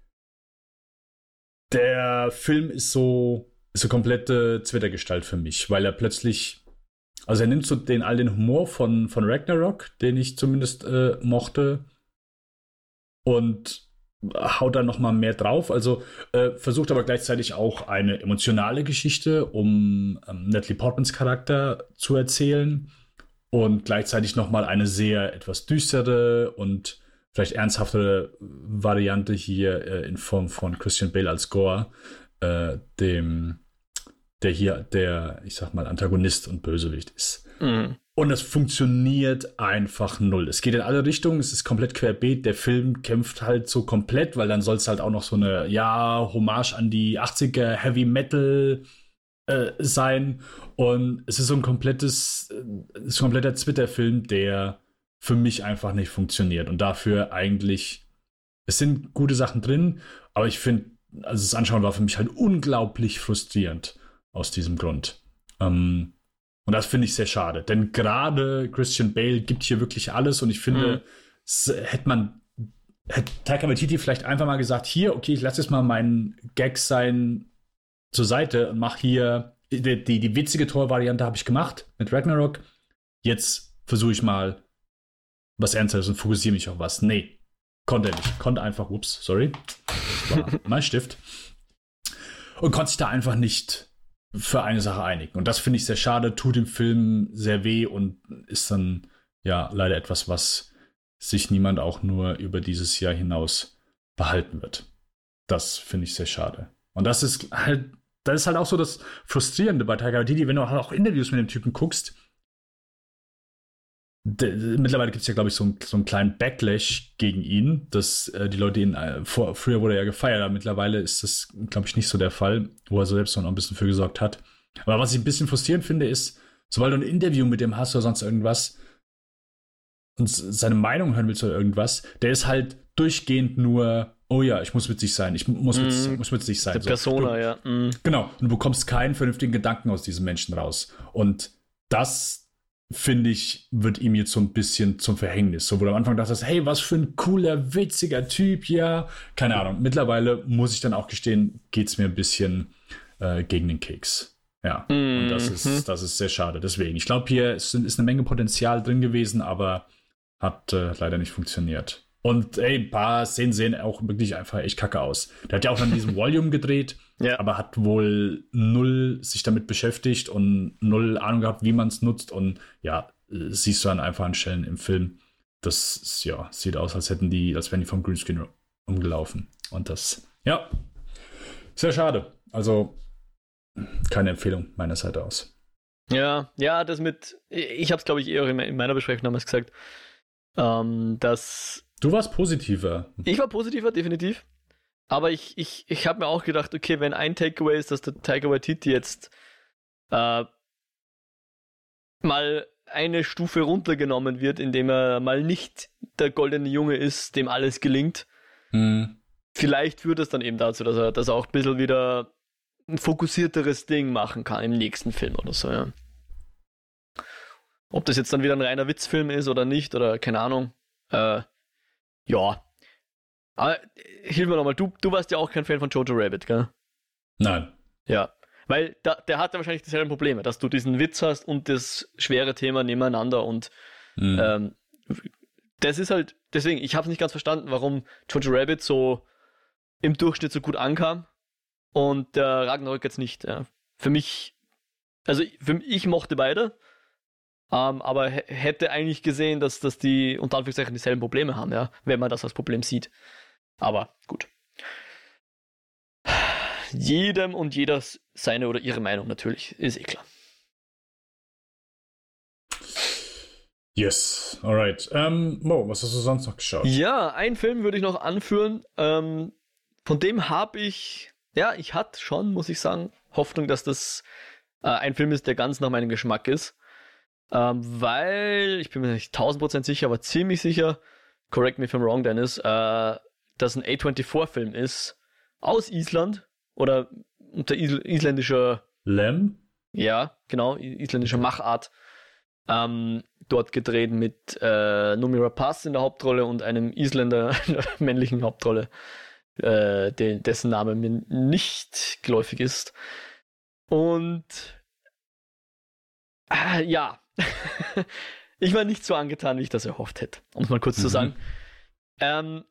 der Film ist so ist eine komplette Twitter-Gestalt für mich, weil er plötzlich, also er nimmt so den all den Humor von, von Ragnarok, den ich zumindest äh, mochte, und haut da noch mal mehr drauf. Also äh, versucht aber gleichzeitig auch eine emotionale Geschichte um ähm, Natalie Portmans Charakter zu erzählen und gleichzeitig noch mal eine sehr etwas düstere und vielleicht ernsthaftere Variante hier äh, in Form von Christian Bale als Gore, äh, dem, der hier der, ich sag mal, Antagonist und Bösewicht ist. Mhm. Und das funktioniert einfach null. Es geht in alle Richtungen, es ist komplett querbeet. Der Film kämpft halt so komplett, weil dann soll es halt auch noch so eine, ja, Hommage an die achtziger Heavy Metal äh, sein. Und es ist so ein komplettes, es ist ein kompletter Twitter-Film, der für mich einfach nicht funktioniert. Und dafür eigentlich, es sind gute Sachen drin, aber ich finde, also das Anschauen war für mich halt unglaublich frustrierend aus diesem Grund. Ähm, Und das finde ich sehr schade. Denn gerade Christian Bale gibt hier wirklich alles. Und ich finde, mhm. s- hätte man, hätte Taika Waititi vielleicht einfach mal gesagt, hier, okay, ich lasse jetzt mal meinen Gag sein zur Seite und mache hier, die, die, die witzige Tor-Variante habe ich gemacht mit Ragnarok. Jetzt versuche ich mal was Ernstes und fokussiere mich auf was. Nee, konnte er nicht. Konnte einfach, ups, sorry. Das war mein Stift. Und konnte sich da einfach nicht für eine Sache einigen. Und das finde ich sehr schade, tut dem Film sehr weh und ist dann ja leider etwas, was sich niemand auch nur über dieses Jahr hinaus behalten wird. Das finde ich sehr schade. Und das ist halt, das ist halt auch so das Frustrierende bei Taika Waititi, wenn du halt auch Interviews mit dem Typen guckst. De, de, mittlerweile gibt es ja, glaube ich, so, ein, so einen kleinen Backlash gegen ihn, dass äh, die Leute ihn, äh, vor, früher wurde er ja gefeiert, aber mittlerweile ist das, glaube ich, nicht so der Fall, wo er selbst noch ein bisschen für gesorgt hat. Aber was ich ein bisschen frustrierend finde, ist, sobald du ein Interview mit dem hast oder sonst irgendwas und seine Meinung hören willst oder irgendwas, der ist halt durchgehend nur, oh ja, ich muss witzig sein, ich muss witzig, mm, muss witzig sein. Der so. Persona, du, ja. Mm. Genau, und du bekommst keinen vernünftigen Gedanken aus diesem Menschen raus. Und das finde ich, wird ihm jetzt so ein bisschen zum Verhängnis. So, wo du am Anfang dachtest, hey, was für ein cooler, witziger Typ, ja. Keine Ahnung. Mittlerweile, muss ich dann auch gestehen, geht es mir ein bisschen äh, gegen den Keks. Ja, mm-hmm. Und das ist, das ist sehr schade. Deswegen, ich glaube, hier ist, ist eine Menge Potenzial drin gewesen, aber hat äh, leider nicht funktioniert. Und ey, ein paar Szenen sehen auch wirklich einfach echt kacke aus. Der hat ja auch dann diesen Volume gedreht, ja. Aber hat wohl null sich damit beschäftigt und null Ahnung gehabt, wie man es nutzt. Und ja, siehst du dann einfach an Stellen im Film, das ja, sieht aus, als hätten die, als wären die vom Greenscreen umgelaufen. Und das, ja, sehr schade. Also keine Empfehlung meiner Seite aus. Ja, ja, das mit, ich habe es glaube ich eher in meiner Besprechung damals gesagt, ähm, dass du warst positiver. Ich war positiver, definitiv. Aber ich, ich, ich habe mir auch gedacht, okay, wenn ein Takeaway ist, dass der Taika Waititi jetzt äh, mal eine Stufe runtergenommen wird, indem er mal nicht der goldene Junge ist, dem alles gelingt. Mhm. Vielleicht führt das dann eben dazu, dass er, dass er auch ein bisschen wieder ein fokussierteres Ding machen kann im nächsten Film oder so, ja. Ob das jetzt dann wieder ein reiner Witzfilm ist oder nicht, oder keine Ahnung. Äh, ja. Aber hilf mir nochmal, du, du warst ja auch kein Fan von Jojo Rabbit, gell? Nein. Ja, weil da, der hat ja wahrscheinlich dieselben Probleme, dass du diesen Witz hast und das schwere Thema nebeneinander und mhm. ähm, das ist halt, deswegen, ich habe es nicht ganz verstanden, warum Jojo Rabbit so im Durchschnitt so gut ankam und der Ragnarök jetzt nicht. Ja. Für mich, also für, ich mochte beide, ähm, aber h- hätte eigentlich gesehen, dass, dass die unter Anführungszeichen dieselben Probleme haben, ja, wenn man das als Problem sieht. Aber gut. Jedem und jeder seine oder ihre Meinung natürlich, ist eh klar. Yes, alright. Ähm, Mo, was hast du sonst noch geschaut? Ja, einen Film würde ich noch anführen. Ähm, von dem habe ich, ja, ich hatte schon, muss ich sagen, Hoffnung, dass das äh, ein Film ist, der ganz nach meinem Geschmack ist. Ähm, weil, ich bin mir nicht tausend Prozent sicher, aber ziemlich sicher, correct me if I'm wrong, Dennis, äh, dass ein A vierundzwanzig-Film ist aus Island oder unter Isl- isländischer Lem? Ja, genau, isländischer Machart. Ähm, dort gedreht mit äh, Noomi Rapace in der Hauptrolle und einem Isländer in der männlichen Hauptrolle, äh, de- dessen Name mir nicht geläufig ist. Und äh, ja, ich war nicht so angetan, wie ich das erhofft hätte, um es mal kurz mhm. zu sagen. Ähm,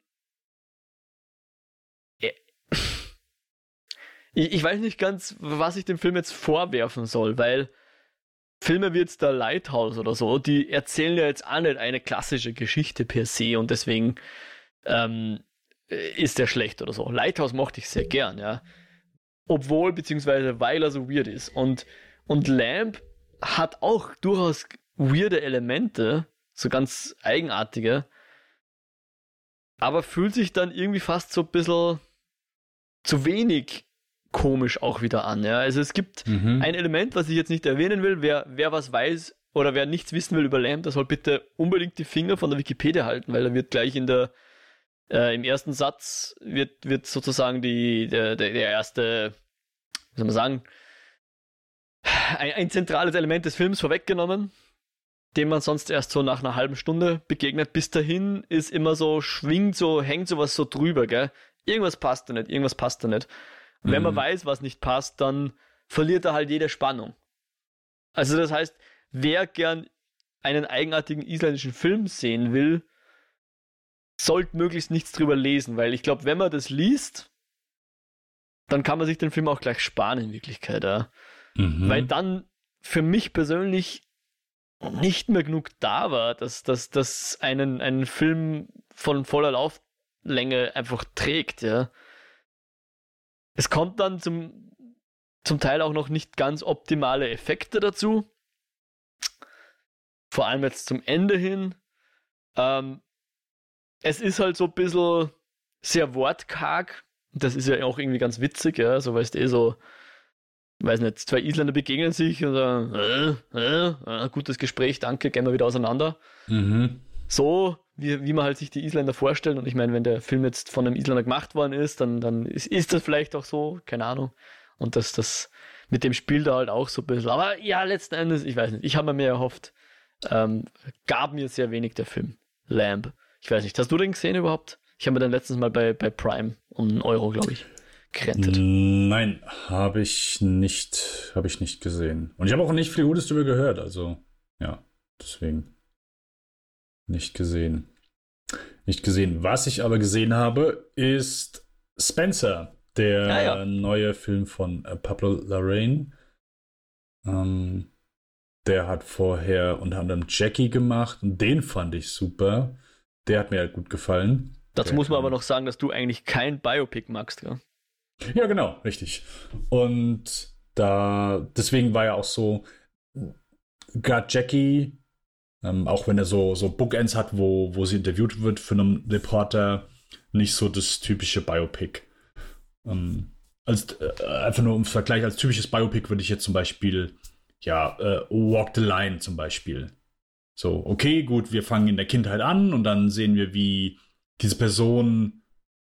Ich, ich weiß nicht ganz, was ich dem Film jetzt vorwerfen soll, weil Filme wie jetzt der Lighthouse oder so, die erzählen ja jetzt auch nicht eine klassische Geschichte per se und deswegen ähm, ist der schlecht oder so. Lighthouse mochte ich sehr gern, ja. Obwohl, beziehungsweise weil er so weird ist. Und, und Lamp hat auch durchaus weirde Elemente, so ganz eigenartige, aber fühlt sich dann irgendwie fast so ein bisschen zu wenig komisch auch wieder an. Ja? Also es gibt mhm. ein Element, was ich jetzt nicht erwähnen will. Wer, wer was weiß oder wer nichts wissen will über Lamp, der soll bitte unbedingt die Finger von der Wikipedia halten, weil er wird gleich in der äh, im ersten Satz wird, wird sozusagen die, der, der, der erste, wie soll man sagen, ein, ein zentrales Element des Films vorweggenommen, dem man sonst erst so nach einer halben Stunde begegnet. Bis dahin ist immer so, schwingt so, hängt sowas so drüber, gell? Irgendwas passt da nicht, irgendwas passt da nicht. Und wenn man Mhm. weiß, was nicht passt, dann verliert er halt jede Spannung. Also das heißt, wer gern einen eigenartigen isländischen Film sehen will, sollte möglichst nichts drüber lesen, weil ich glaube, wenn man das liest, dann kann man sich den Film auch gleich sparen in Wirklichkeit, ja. Mhm. Weil dann für mich persönlich nicht mehr genug da war, dass, dass, dass einen, einen Film von voller Lauflänge einfach trägt, ja. Es kommt dann zum, zum Teil auch noch nicht ganz optimale Effekte dazu. Vor allem jetzt zum Ende hin. Ähm, es ist halt so ein bisschen sehr wortkarg. Das ist ja auch irgendwie ganz witzig, ja. So weißt du, eh so, weiß nicht, zwei Isländer begegnen sich und sagen, äh, äh, äh, gutes Gespräch, danke, gehen wir wieder auseinander. Mhm. So, wie, wie man halt sich die Isländer vorstellen. Und ich meine, wenn der Film jetzt von einem Isländer gemacht worden ist, dann, dann ist, ist das vielleicht auch so, keine Ahnung. Und das, das mit dem Spiel da halt auch so ein bisschen. Aber ja, letzten Endes, ich weiß nicht, ich habe mir mehr erhofft. Ähm, gab mir sehr wenig der Film. Lamb. Ich weiß nicht, hast du den gesehen überhaupt? Ich habe mir den letztens mal bei, bei Prime um einen Euro, glaube ich, gerentet. Nein, habe ich nicht, habe ich nicht gesehen. Und ich habe auch nicht viel Gutes darüber gehört, also ja, deswegen nicht gesehen. Nicht gesehen. Was ich aber gesehen habe, ist Spencer, der Ah, ja. neue Film von äh, Pablo Larraín. Ähm, der hat vorher unter anderem Jackie gemacht und den fand ich super. Der hat mir halt gut gefallen. Dazu Der muss man kann- aber noch sagen, dass du eigentlich kein Biopic magst, gell? Ja, genau, richtig. Und da, deswegen war ja auch so, gerade Jackie, ähm, auch wenn er so, so Bookends hat, wo, wo sie interviewt wird für einen Reporter, nicht so das typische Biopic. Ähm, als, äh, einfach nur im Vergleich, als typisches Biopic würde ich jetzt zum Beispiel, ja, äh, Walk the Line zum Beispiel. So, okay, gut, wir fangen in der Kindheit an und dann sehen wir, wie diese Person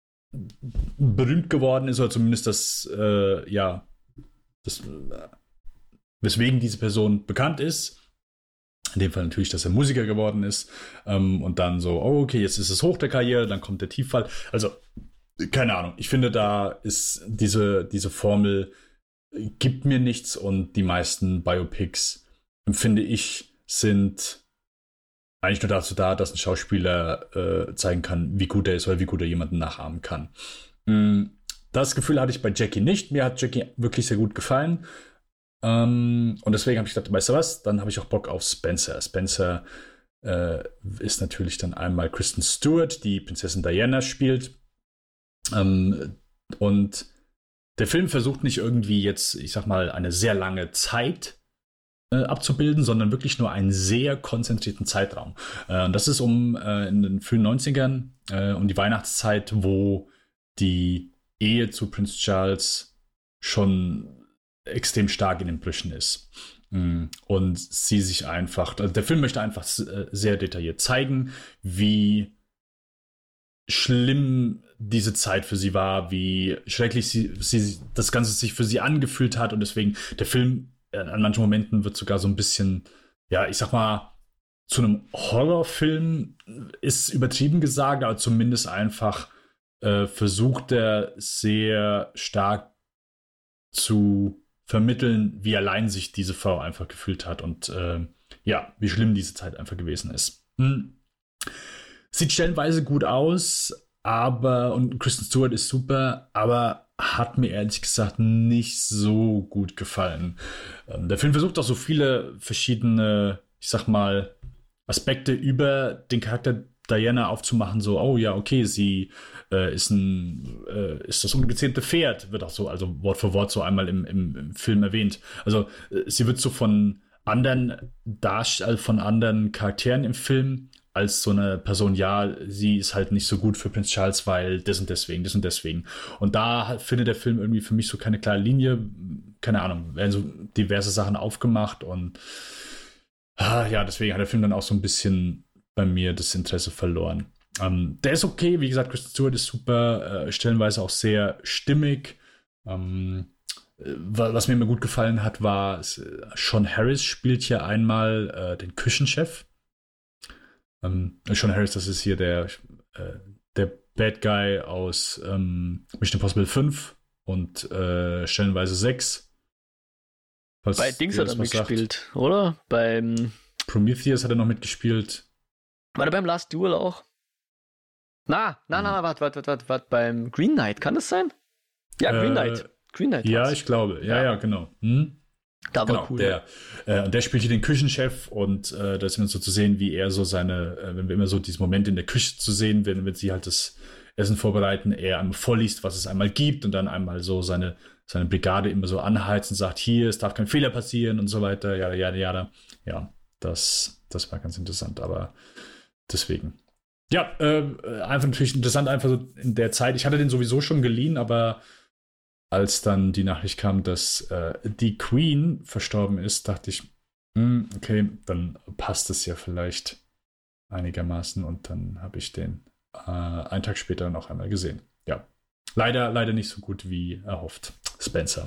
berühmt geworden ist, oder zumindest das, äh, ja, das, äh, weswegen diese Person bekannt ist. In dem Fall natürlich, dass er Musiker geworden ist. Ähm, und dann so, oh, okay, jetzt ist es hoch der Karriere, dann kommt der Tieffall. Also, keine Ahnung. Ich finde, da ist diese, diese Formel, äh, gibt mir nichts, und die meisten Biopics, finde ich, sind eigentlich nur dazu da, dass ein Schauspieler äh, zeigen kann, wie gut er ist oder wie gut er jemanden nachahmen kann. Mm, Das Gefühl hatte ich bei Jackie nicht. Mir hat Jackie wirklich sehr gut gefallen. Ähm, und deswegen habe ich gedacht, weißt du was, dann habe ich auch Bock auf Spencer. Spencer äh, ist natürlich dann einmal Kristen Stewart, die Prinzessin Diana spielt. Ähm, und der Film versucht nicht irgendwie jetzt, ich sag mal, eine sehr lange Zeit äh, abzubilden, sondern wirklich nur einen sehr konzentrierten Zeitraum. Äh, und das ist um äh, in den frühen neunzigern, äh, um die Weihnachtszeit, wo die Ehe zu Prinz Charles schon extrem stark in den Brüchen ist. Mm, Und sie sich einfach, also der Film möchte einfach äh, sehr detailliert zeigen, wie schlimm diese Zeit für sie war, wie schrecklich sie, sie das Ganze sich für sie angefühlt hat, und deswegen der Film äh, an manchen Momenten wird sogar so ein bisschen, ja, ich sag mal, zu einem Horrorfilm ist übertrieben gesagt, aber zumindest einfach äh, versucht er sehr stark zu vermitteln, wie allein sich diese Frau einfach gefühlt hat und äh, ja, wie schlimm diese Zeit einfach gewesen ist. Hm. Sieht stellenweise gut aus, aber, und Kristen Stewart ist super, aber hat mir ehrlich gesagt nicht so gut gefallen. Ähm, der Film versucht auch so viele verschiedene, ich sag mal, Aspekte über den Charakter Diana aufzumachen, so, oh ja, okay, sie äh, ist ein, äh, ist das ungezähmte Pferd, wird auch so, also Wort für Wort so einmal im, im, im Film erwähnt. Also äh, sie wird so von anderen Darst- also von anderen Charakteren im Film als so eine Person, ja, sie ist halt nicht so gut für Prinz Charles, weil das und deswegen, das und deswegen. Und da findet der Film irgendwie für mich so keine klare Linie, keine Ahnung, werden so diverse Sachen aufgemacht, und ah, ja, deswegen hat der Film dann auch so ein bisschen bei mir das Interesse verloren. Ähm, der ist okay, wie gesagt, Kristen Stewart ist super, äh, stellenweise auch sehr stimmig. Ähm, was mir immer gut gefallen hat, war, Sean Harris spielt hier einmal äh, den Küchenchef. Ähm, Sean Harris, das ist hier der, äh, der Bad Guy aus ähm, Mission Impossible fünf und äh, stellenweise sechs. Was Bei Dings hat er mitgespielt, sagt. Oder? Beim Prometheus hat er noch mitgespielt. War er beim Last Duel auch? Na, na, na, na, warte, warte, warte, warte, beim Green Knight, kann das sein? Ja, Green äh, Knight. Green Knight ja, ich glaube. Ja, ja, ja genau. Hm? Da genau, war cool. Der, äh, der spielt hier den Küchenchef und äh, da ist immer so zu sehen, wie er so seine, äh, wenn wir immer so diesen Moment in der Küche zu sehen, wenn, wenn sie halt das Essen vorbereiten, er einmal vorliest, was es einmal gibt und dann einmal so seine, seine Brigade immer so anheizt und sagt, hier, es darf kein Fehler passieren und so weiter, ja, ja, ja, ja, das, das war ganz interessant, aber deswegen. Ja, äh, einfach natürlich interessant, einfach so in der Zeit, ich hatte den sowieso schon geliehen, aber als dann die Nachricht kam, dass äh, die Queen verstorben ist, dachte ich, mh, okay, dann passt es ja vielleicht einigermaßen und dann habe ich den äh, einen Tag später noch einmal gesehen. Ja, leider, leider nicht so gut wie erhofft. Spencer.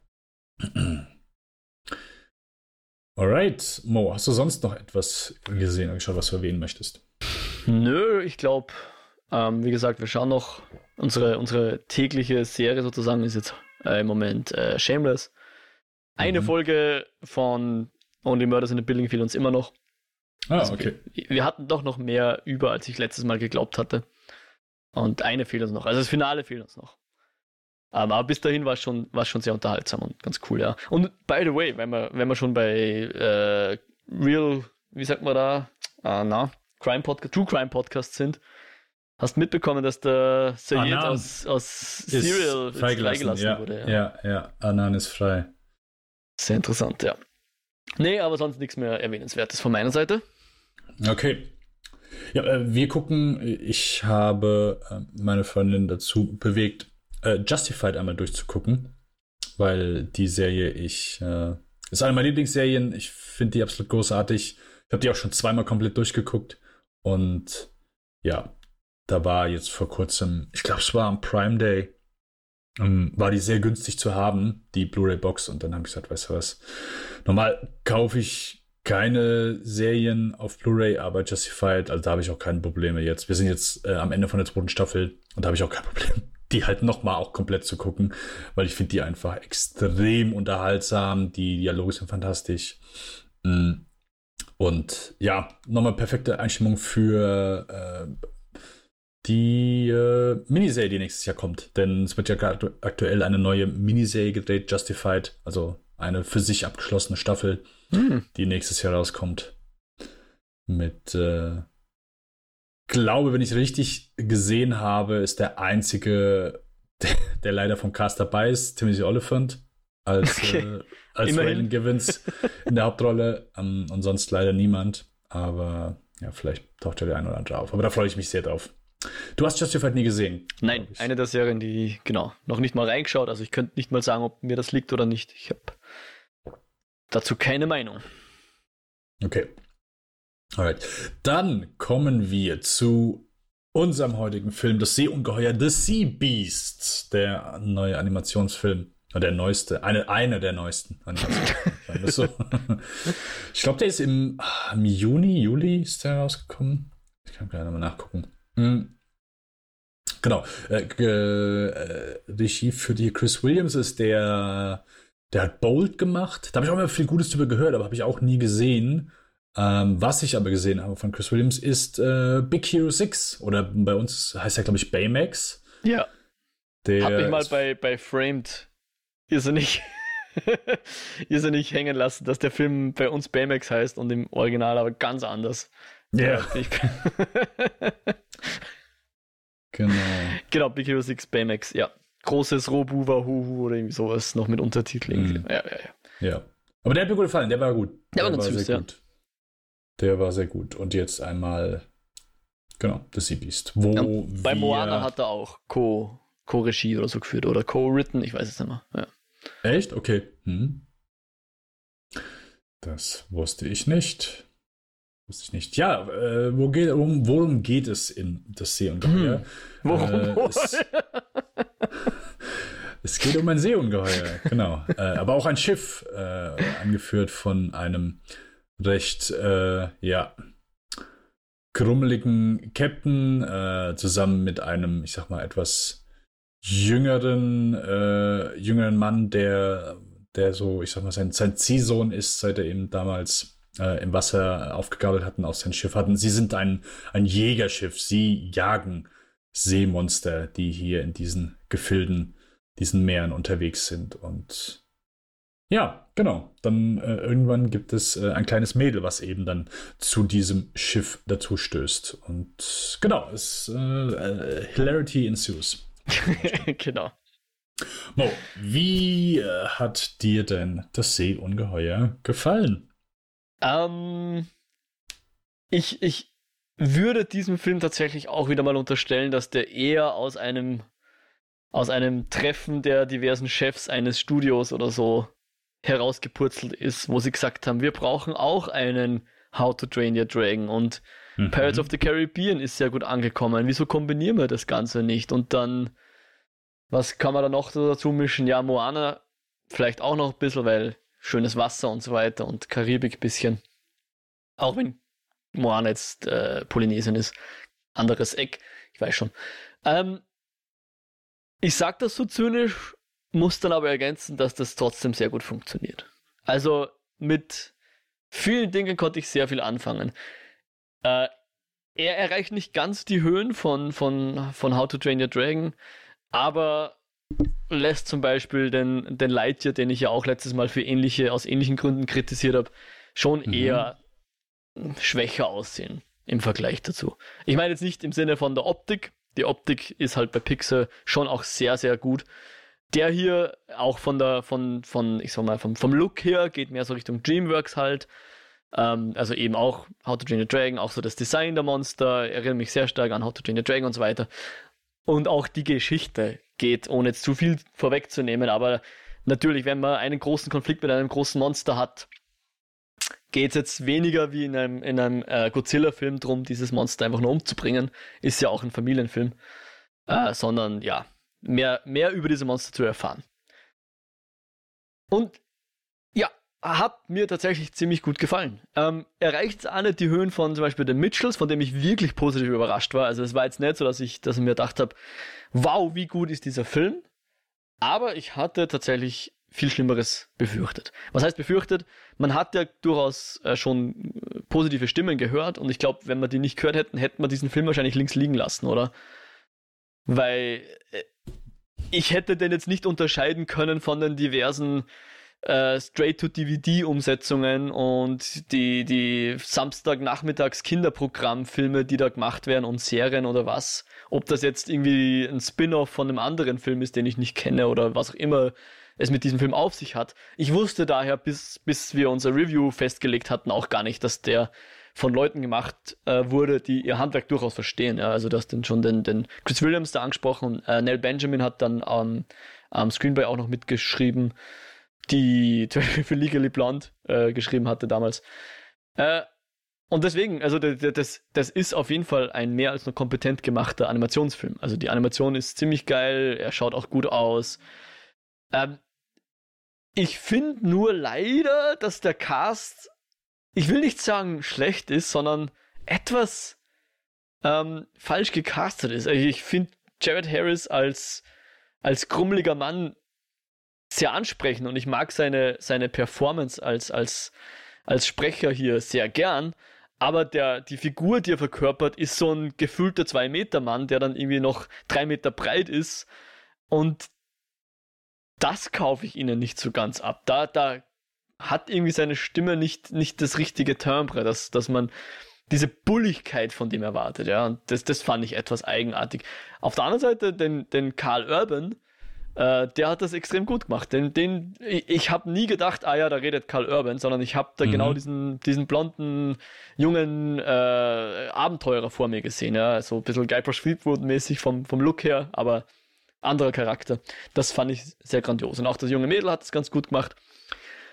Alright, Mo, hast du sonst noch etwas gesehen oder geschaut, was du erwähnen möchtest? Nö, ich glaube, ähm, wie gesagt, wir schauen noch, unsere, unsere tägliche Serie sozusagen ist jetzt äh, im Moment äh, Shameless. Eine mhm. Folge von Only Murders in the Building fehlt uns immer noch. Ah, also okay. Wir, wir hatten doch noch mehr über, als ich letztes Mal geglaubt hatte. Und eine fehlt uns noch. Also das Finale fehlt uns noch. Um, aber bis dahin war es schon, war es schon sehr unterhaltsam und ganz cool, ja. Und by the way, wenn wir, wenn wir schon bei äh, Real, wie sagt man da, ah, na, Crime Podcast, True Crime Podcasts sind, hast mitbekommen, dass der Sayed aus, aus Serial freigelassen, freigelassen ja, wurde. Ja, ja, ja, Anan ist frei. Sehr interessant, ja. Nee, aber sonst nichts mehr Erwähnenswertes von meiner Seite. Okay. Ja, äh, wir gucken, ich habe äh, meine Freundin dazu bewegt, äh, Justified einmal durchzugucken, weil die Serie ich, äh, ist eine meiner Lieblingsserien, ich finde die absolut großartig. Ich habe die auch schon zweimal komplett durchgeguckt und ja, da war jetzt vor kurzem, ich glaube, es war am Prime Day, ähm, war die sehr günstig zu haben, die Blu-ray-Box. Und dann habe ich gesagt, weißt du was, normal kaufe ich keine Serien auf Blu-ray, aber Justified, also da habe ich auch keine Probleme jetzt. Wir sind jetzt äh, am Ende von der zweiten Staffel und da habe ich auch kein Problem, die halt nochmal auch komplett zu gucken, weil ich finde die einfach extrem unterhaltsam, die Dialoge sind fantastisch. Und ja, nochmal perfekte Einstimmung für äh, die äh, Miniserie, die nächstes Jahr kommt. Denn es wird ja gerade aktuell eine neue Miniserie gedreht, Justified, also eine für sich abgeschlossene Staffel, mhm. die nächstes Jahr rauskommt. Mit, äh, glaube, wenn ich richtig gesehen habe, ist der einzige, der, der leider vom Cast dabei ist, Timothy Olyphant, als, okay. äh, als Raylan Givens in der Hauptrolle. Um, und sonst leider niemand. Aber ja, vielleicht taucht ja der ein oder andere auf. Aber da freue ich mich sehr drauf. Du hast Justified nie gesehen? Nein, eine der Serien, die, genau, noch nicht mal reingeschaut. Also ich könnte nicht mal sagen, ob mir das liegt oder nicht. Ich habe dazu keine Meinung. Okay. Alright. Dann kommen wir zu unserem heutigen Film, das Seeungeheuer The Sea Beast, der neue Animationsfilm. Der neueste, eine, eine der neuesten Animationsfilme. So. Ich glaube, der ist im, im Juni, Juli ist der rausgekommen. Ich kann gerne mal nachgucken. Mhm. Genau. Äh, äh, Regie für die Chris Williams ist der, der hat Bold gemacht. Da habe ich auch immer viel Gutes drüber gehört, aber habe ich auch nie gesehen. Ähm, was ich aber gesehen habe von Chris Williams ist äh, Big Hero six. Oder bei uns heißt er, glaube ich, Baymax. Ja. Der hab mich mal bei, bei Framed irrsinnig, irrsinnig hängen lassen, dass der Film bei uns Baymax heißt und im Original aber ganz anders. Ja. Yeah. Genau. Genau, Big Hero six Baymax, ja. Großes Robu Wahuhu oder irgendwie sowas noch mit Untertiteln. Mhm. Ja, ja, ja. Ja. Aber der hat mir gut gefallen, der war gut. Der, der war ganz war süß, sehr ja. gut. Der war sehr gut. Und jetzt einmal, genau, The Sea Beast. Wo ja, bei wir... Moana hat er auch Co- Co-Regie oder so geführt oder Co-Written, ich weiß es nicht mehr. Ja. Echt? Okay. Hm. Das wusste ich nicht. Wusste ich nicht. Ja, äh, wo geht, worum, worum geht es in Das Seeungeheuer? Hm. Worum? Äh, es, Es geht um ein Seeungeheuer, genau. Äh, aber auch ein Schiff, äh, angeführt von einem recht, äh, ja, krummeligen Captain, äh, zusammen mit einem, ich sag mal, etwas jüngeren, äh, jüngeren Mann, der, der so, ich sag mal, sein, sein Ziehsohn ist, seit er eben damals äh, im Wasser aufgegabelt hatten, auf sein Schiff hatten. Sie sind ein, ein Jägerschiff. Sie jagen Seemonster, die hier in diesen Gefilden, diesen Meeren unterwegs sind. Und ja, genau. Dann äh, irgendwann gibt es äh, ein kleines Mädel, was eben dann zu diesem Schiff dazu stößt. Und genau, es äh, äh, Hilarity ensues. Genau. Mo, wie äh, hat dir denn das Seeungeheuer gefallen? Ähm, ich, ich würde diesem Film tatsächlich auch wieder mal unterstellen, dass der eher aus einem aus einem Treffen der diversen Chefs eines Studios oder so herausgepurzelt ist, wo sie gesagt haben, wir brauchen auch einen How to Train Your Dragon und mhm. Pirates of the Caribbean ist sehr gut angekommen. Wieso kombinieren wir das Ganze nicht? Und dann, was kann man da noch dazu mischen? Ja, Moana vielleicht auch noch ein bisschen, weil schönes Wasser und so weiter und Karibik ein bisschen. Auch wenn Moana jetzt äh, Polynesien ist. Anderes Eck, ich weiß schon. Ähm, ich sag das so zynisch, muss dann aber ergänzen, dass das trotzdem sehr gut funktioniert. Also mit vielen Dingen konnte ich sehr viel anfangen. Äh, er erreicht nicht ganz die Höhen von, von, von How to Train Your Dragon, aber lässt zum Beispiel den, den Lightyear, den ich ja auch letztes Mal für ähnliche, aus ähnlichen Gründen kritisiert habe, schon mhm. eher schwächer aussehen im Vergleich dazu. Ich meine jetzt nicht im Sinne von der Optik. Die Optik ist halt bei Pixar schon auch sehr, sehr gut. Der hier auch von der, von, von, ich sag mal, vom, vom Look her geht mehr so Richtung DreamWorks halt. Ähm, also eben auch How to Train Your Dragon, auch so das Design der Monster, erinnert mich sehr stark an How to Train Your Dragon und so weiter. Und auch die Geschichte geht, ohne jetzt zu viel vorwegzunehmen, aber natürlich, wenn man einen großen Konflikt mit einem großen Monster hat, geht es jetzt weniger wie in einem, in einem äh, Godzilla-Film drum, dieses Monster einfach nur umzubringen. Ist ja auch ein Familienfilm. Äh, sondern ja, mehr, mehr über diese Monster zu erfahren. Und ja, hat mir tatsächlich ziemlich gut gefallen. Ähm, erreicht auch nicht die Höhen von zum Beispiel den Mitchells, von dem ich wirklich positiv überrascht war. Also es war jetzt nicht so, dass ich, dass ich mir gedacht habe, wow, wie gut ist dieser Film. Aber ich hatte tatsächlich viel Schlimmeres befürchtet. Was heißt befürchtet? Man hat ja durchaus äh, schon positive Stimmen gehört und ich glaube, wenn wir die nicht gehört hätten, hätten wir diesen Film wahrscheinlich links liegen lassen, oder? Weil äh, ich hätte den jetzt nicht unterscheiden können von den diversen äh, Straight-to-D V D-Umsetzungen und die, die Samstagnachmittags-Kinderprogramm-Filme, die da gemacht werden und Serien oder was. Ob das jetzt irgendwie ein Spin-off von einem anderen Film ist, den ich nicht kenne oder was auch immer es mit diesem Film auf sich hat. Ich wusste daher, bis, bis wir unser Review festgelegt hatten, auch gar nicht, dass der von Leuten gemacht äh, wurde, die ihr Handwerk durchaus verstehen. Ja? Also du hast dann schon den, den Chris Williams da angesprochen. Äh, Nell Benjamin hat dann ähm, am Screenplay auch noch mitgeschrieben, die für Legally Blonde äh, geschrieben hatte damals. Äh, und deswegen, also das, das ist auf jeden Fall ein mehr als nur kompetent gemachter Animationsfilm. Also die Animation ist ziemlich geil, er schaut auch gut aus. Ähm, ich finde nur leider, dass der Cast, ich will nicht sagen schlecht ist, sondern etwas ähm, falsch gecastet ist. Also ich finde Jared Harris als, als krummeliger Mann sehr ansprechend und ich mag seine, seine Performance als, als, als Sprecher hier sehr gern, aber der, die Figur, die er verkörpert, ist so ein gefühlter Zwei-Meter-Mann, der dann irgendwie noch drei Meter breit ist und das kaufe ich ihnen nicht so ganz ab. Da, da hat irgendwie seine Stimme nicht, nicht das richtige Timbre, dass, dass man diese Bulligkeit von dem erwartet, ja, und das, das fand ich etwas eigenartig. Auf der anderen Seite, den, den Karl Urban, äh, der hat das extrem gut gemacht. Den, den, ich ich habe nie gedacht, ah ja, da redet Karl Urban, sondern ich habe da mhm. genau diesen, diesen blonden, jungen äh, Abenteurer vor mir gesehen, ja, so ein bisschen Guybrush Threepwood-mäßig vom, vom Look her, aber anderer Charakter. Das fand ich sehr grandios. Und auch das junge Mädel hat es ganz gut gemacht.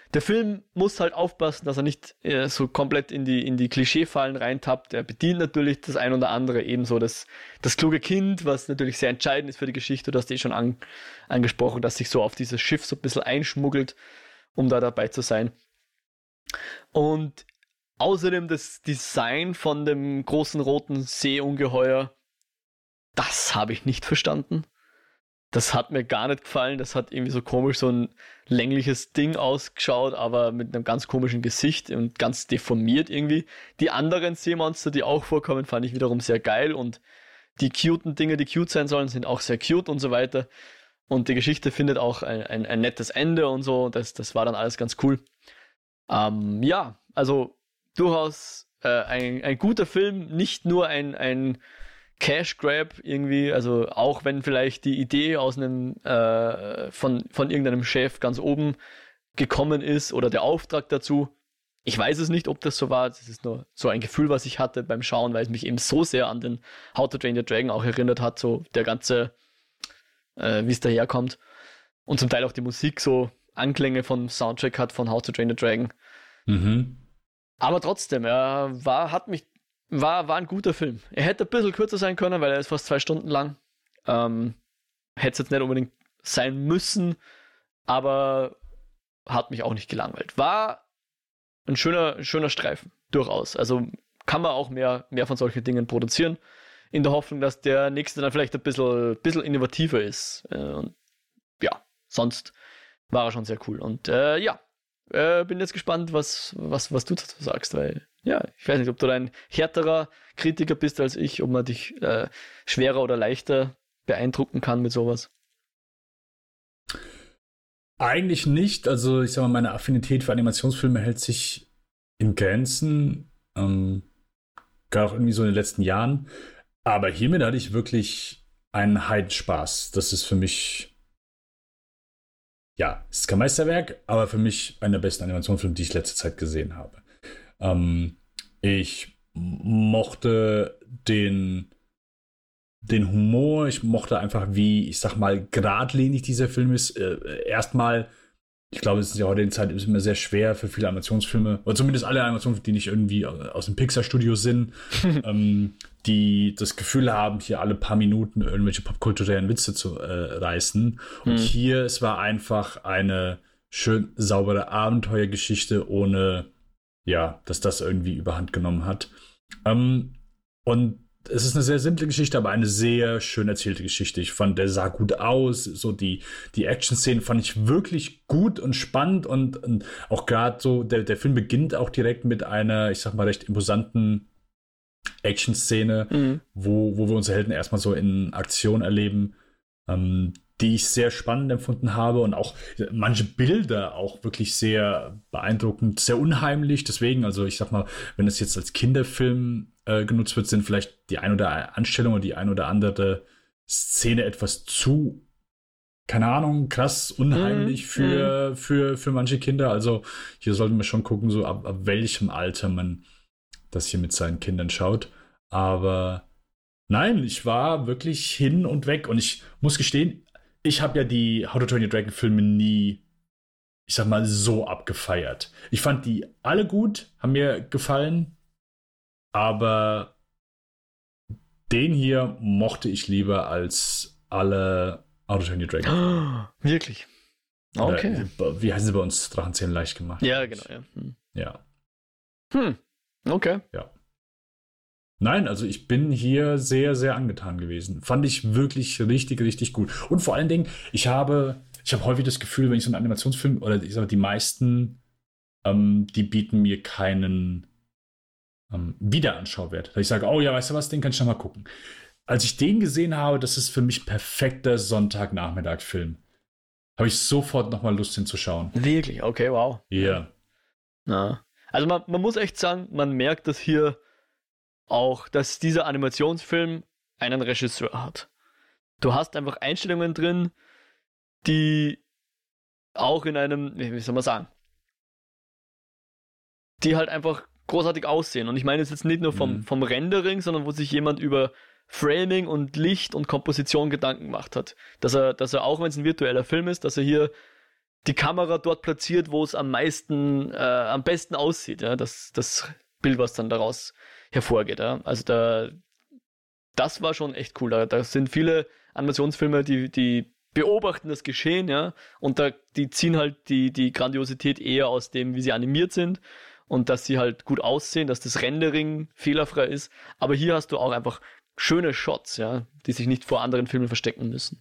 der Film muss halt aufpassen, dass er nicht äh, so komplett in die, in die Klischeefallen reintappt. Er bedient natürlich das ein oder andere, ebenso das, das kluge Kind, was natürlich sehr entscheidend ist für die Geschichte. Du hast eh schon an, angesprochen, dass sich so auf dieses Schiff so ein bisschen einschmuggelt, um da dabei zu sein. Und außerdem das Design von dem großen roten Seeungeheuer, das habe ich nicht verstanden. Das hat mir gar nicht gefallen. Das hat irgendwie so komisch so ein längliches Ding ausgeschaut, aber mit einem ganz komischen Gesicht und ganz deformiert irgendwie. Die anderen Seemonster, die auch vorkommen, fand ich wiederum sehr geil und die cuten Dinge, die cute sein sollen, sind auch sehr cute und so weiter. Und die Geschichte findet auch ein, ein, ein nettes Ende und so. Das, das war dann alles ganz cool. Ähm, ja, also durchaus äh, ein, ein guter Film, nicht nur ein, ein Cash Grab irgendwie, also auch wenn vielleicht die Idee aus einem äh, von, von irgendeinem Chef ganz oben gekommen ist oder der Auftrag dazu. Ich weiß es nicht, ob das so war. Das ist nur so ein Gefühl, was ich hatte beim Schauen, weil es mich eben so sehr an den How to Train Your Dragon auch erinnert hat, so der ganze, äh, wie es daherkommt. Und zum Teil auch die Musik so Anklänge vom Soundtrack hat von How to Train Your Dragon. Mhm. Aber trotzdem, er war, hat mich War, war ein guter Film. Er hätte ein bisschen kürzer sein können, weil er ist fast zwei Stunden lang. Ähm, hätte es jetzt nicht unbedingt sein müssen, aber hat mich auch nicht gelangweilt. War ein schöner, schöner Streifen, durchaus. Also kann man auch mehr, mehr von solchen Dingen produzieren, in der Hoffnung, dass der nächste dann vielleicht ein bisschen, bisschen innovativer ist. Äh, und ja, sonst war er schon sehr cool. Und äh, ja, äh, bin jetzt gespannt, was, was, was du dazu sagst, weil ja, ich weiß nicht, ob du ein härterer Kritiker bist als ich, ob man dich äh, schwerer oder leichter beeindrucken kann mit sowas. Eigentlich nicht. Also ich sag mal, meine Affinität für Animationsfilme hält sich in Grenzen. Ähm, gerade auch irgendwie so in den letzten Jahren. Aber hiermit hatte ich wirklich einen Heidenspaß. Das ist für mich, ja, es ist kein Meisterwerk, aber für mich einer der besten Animationsfilme, die ich letzte Zeit gesehen habe. Ähm, ich mochte den, den Humor, ich mochte einfach, wie, ich sag mal, geradlinig dieser Film ist. Äh, erstmal, ich glaube, es ist ja heute in der Zeit immer sehr schwer für viele Animationsfilme, oder zumindest alle Animationsfilme, die nicht irgendwie aus dem Pixar-Studio sind, ähm, die das Gefühl haben, hier alle paar Minuten irgendwelche popkulturellen Witze zu äh, reißen. Und hm. hier, es war einfach eine schön saubere Abenteuergeschichte, ohne ja, dass das irgendwie überhand genommen hat. Ähm, und es ist eine sehr simple Geschichte, aber eine sehr schön erzählte Geschichte. Ich fand, der sah gut aus. So die, die Action-Szenen fand ich wirklich gut und spannend. Und, und auch gerade so, der, der Film beginnt auch direkt mit einer, ich sag mal, recht imposanten Action-Szene, mhm. wo, wo wir unsere Helden erstmal so in Aktion erleben, ähm, die ich sehr spannend empfunden habe und auch manche Bilder auch wirklich sehr beeindruckend, sehr unheimlich. Deswegen, also ich sag mal, wenn es jetzt als Kinderfilm äh, genutzt wird, sind vielleicht die ein oder andere Anstellung oder die ein oder andere Szene etwas zu, keine Ahnung, krass, unheimlich mm, für, mm. für, für manche Kinder. Also hier sollten wir schon gucken, so ab, ab welchem Alter man das hier mit seinen Kindern schaut. Aber nein, ich war wirklich hin und weg und ich muss gestehen, ich habe ja die How to Train Your Dragon Filme nie, ich sag mal, so abgefeiert. Ich fand die alle gut, haben mir gefallen, aber den hier mochte ich lieber als alle How to Train Your Dragon Filme. Oh, wirklich? Okay. Oder, wie heißen sie bei uns? Drachenzähmen leicht gemacht. Ja, genau, ja. Hm. Ja. Hm, okay. Ja. Nein, also ich bin hier sehr, sehr angetan gewesen. Fand ich wirklich richtig, richtig gut. Und vor allen Dingen, ich habe, ich habe häufig das Gefühl, wenn ich so einen Animationsfilm, oder ich sage, die meisten, ähm, die bieten mir keinen ähm, Wiederanschauwert. Dass ich sage, oh ja, weißt du was, den kann ich noch mal gucken. Als ich den gesehen habe, das ist für mich perfekter Sonntagnachmittag-Film. Habe ich sofort noch mal Lust hinzuschauen. Wirklich? Okay, wow. Ja. Yeah. Also man, man muss echt sagen, man merkt, dass hier auch, dass dieser Animationsfilm einen Regisseur hat. Du hast einfach Einstellungen drin, die auch in einem, wie soll man sagen, die halt einfach großartig aussehen. Und ich meine es jetzt nicht nur vom, mhm. vom Rendering, sondern wo sich jemand über Framing und Licht und Komposition Gedanken gemacht hat. Dass er, dass er auch wenn es ein virtueller Film ist, dass er hier die Kamera dort platziert, wo es am meisten, äh, am besten aussieht, ja, das, das Bild, was dann daraus hervorgeht. Ja. Also da, das war schon echt cool. Da, da sind viele Animationsfilme, die, die beobachten das Geschehen, ja, und da, die ziehen halt die, die Grandiosität eher aus dem, wie sie animiert sind und dass sie halt gut aussehen, dass das Rendering fehlerfrei ist. Aber hier hast du auch einfach schöne Shots, ja, die sich nicht vor anderen Filmen verstecken müssen.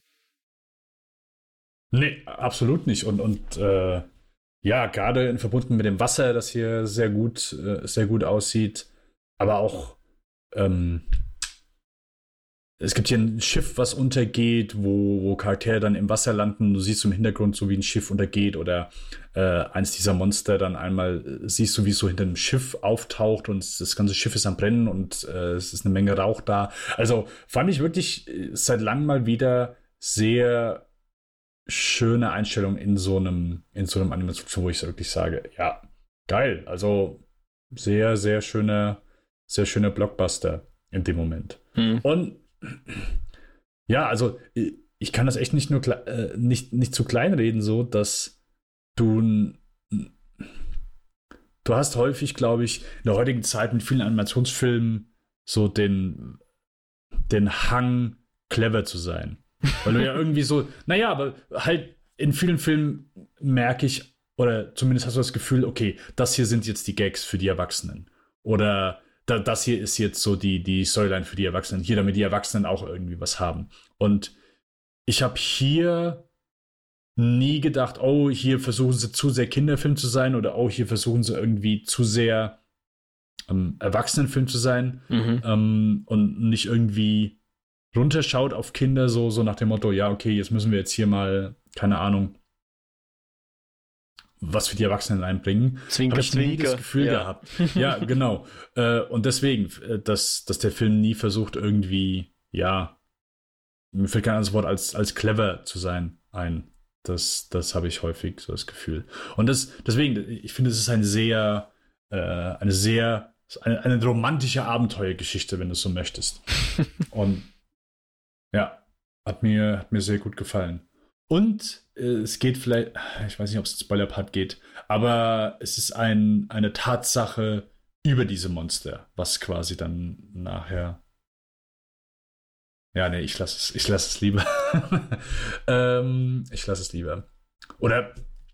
Nee, absolut nicht. Und, und äh, ja, gerade in verbunden mit dem Wasser, das hier sehr gut, äh, sehr gut aussieht, aber auch ähm, es gibt hier ein Schiff, was untergeht, wo, wo Charaktere dann im Wasser landen. Du siehst im Hintergrund so, wie ein Schiff untergeht oder äh, eins dieser Monster dann einmal äh, siehst du, wie es so hinter einem Schiff auftaucht und das ganze Schiff ist am Brennen und äh, es ist eine Menge Rauch da. Also fand ich wirklich äh, seit langem mal wieder sehr schöne Einstellung in so einem, in so einem Animationsfilm, wo ich wirklich sage, ja, geil. Also sehr, sehr schöner, sehr schöner Blockbuster in dem Moment. Hm. Und ja, also ich kann das echt nicht nur äh, nicht, nicht zu klein reden, so dass du du hast häufig, glaube ich, in der heutigen Zeit mit vielen Animationsfilmen so den den Hang, clever zu sein. Weil du ja irgendwie so, naja, aber halt in vielen Filmen merke ich, oder zumindest hast du das Gefühl, okay, das hier sind jetzt die Gags für die Erwachsenen. Oder da, das hier ist jetzt so die, die Storyline für die Erwachsenen. Hier, damit die Erwachsenen auch irgendwie was haben. Und ich habe hier nie gedacht, oh, hier versuchen sie zu sehr Kinderfilm zu sein oder oh, hier versuchen sie irgendwie zu sehr ähm, Erwachsenenfilm zu sein mhm. ähm, und nicht irgendwie runterschaut auf Kinder, so, so nach dem Motto, ja, okay, jetzt müssen wir jetzt hier mal, keine Ahnung, was für die Erwachsenen einbringen. Zwinker, Habe ich nie Zwinker. das Gefühl ja. gehabt. Ja, genau. äh, und deswegen, dass, dass der Film nie versucht, irgendwie, ja, mir fällt kein anderes Wort als, als clever zu sein ein. Das, das habe ich häufig so das Gefühl. Und das, deswegen, ich finde, es ist ein sehr, äh, eine sehr, eine, eine romantische Abenteuergeschichte, wenn du es so möchtest. Und ja, hat mir, hat mir sehr gut gefallen. Und äh, es geht vielleicht, ich weiß nicht, ob es Spoiler-Part geht, aber es ist ein, eine Tatsache über diese Monster, was quasi dann nachher. Ja, nee, ich lasse es, ich lasse es lieber. ähm, ich lasse es lieber. Oder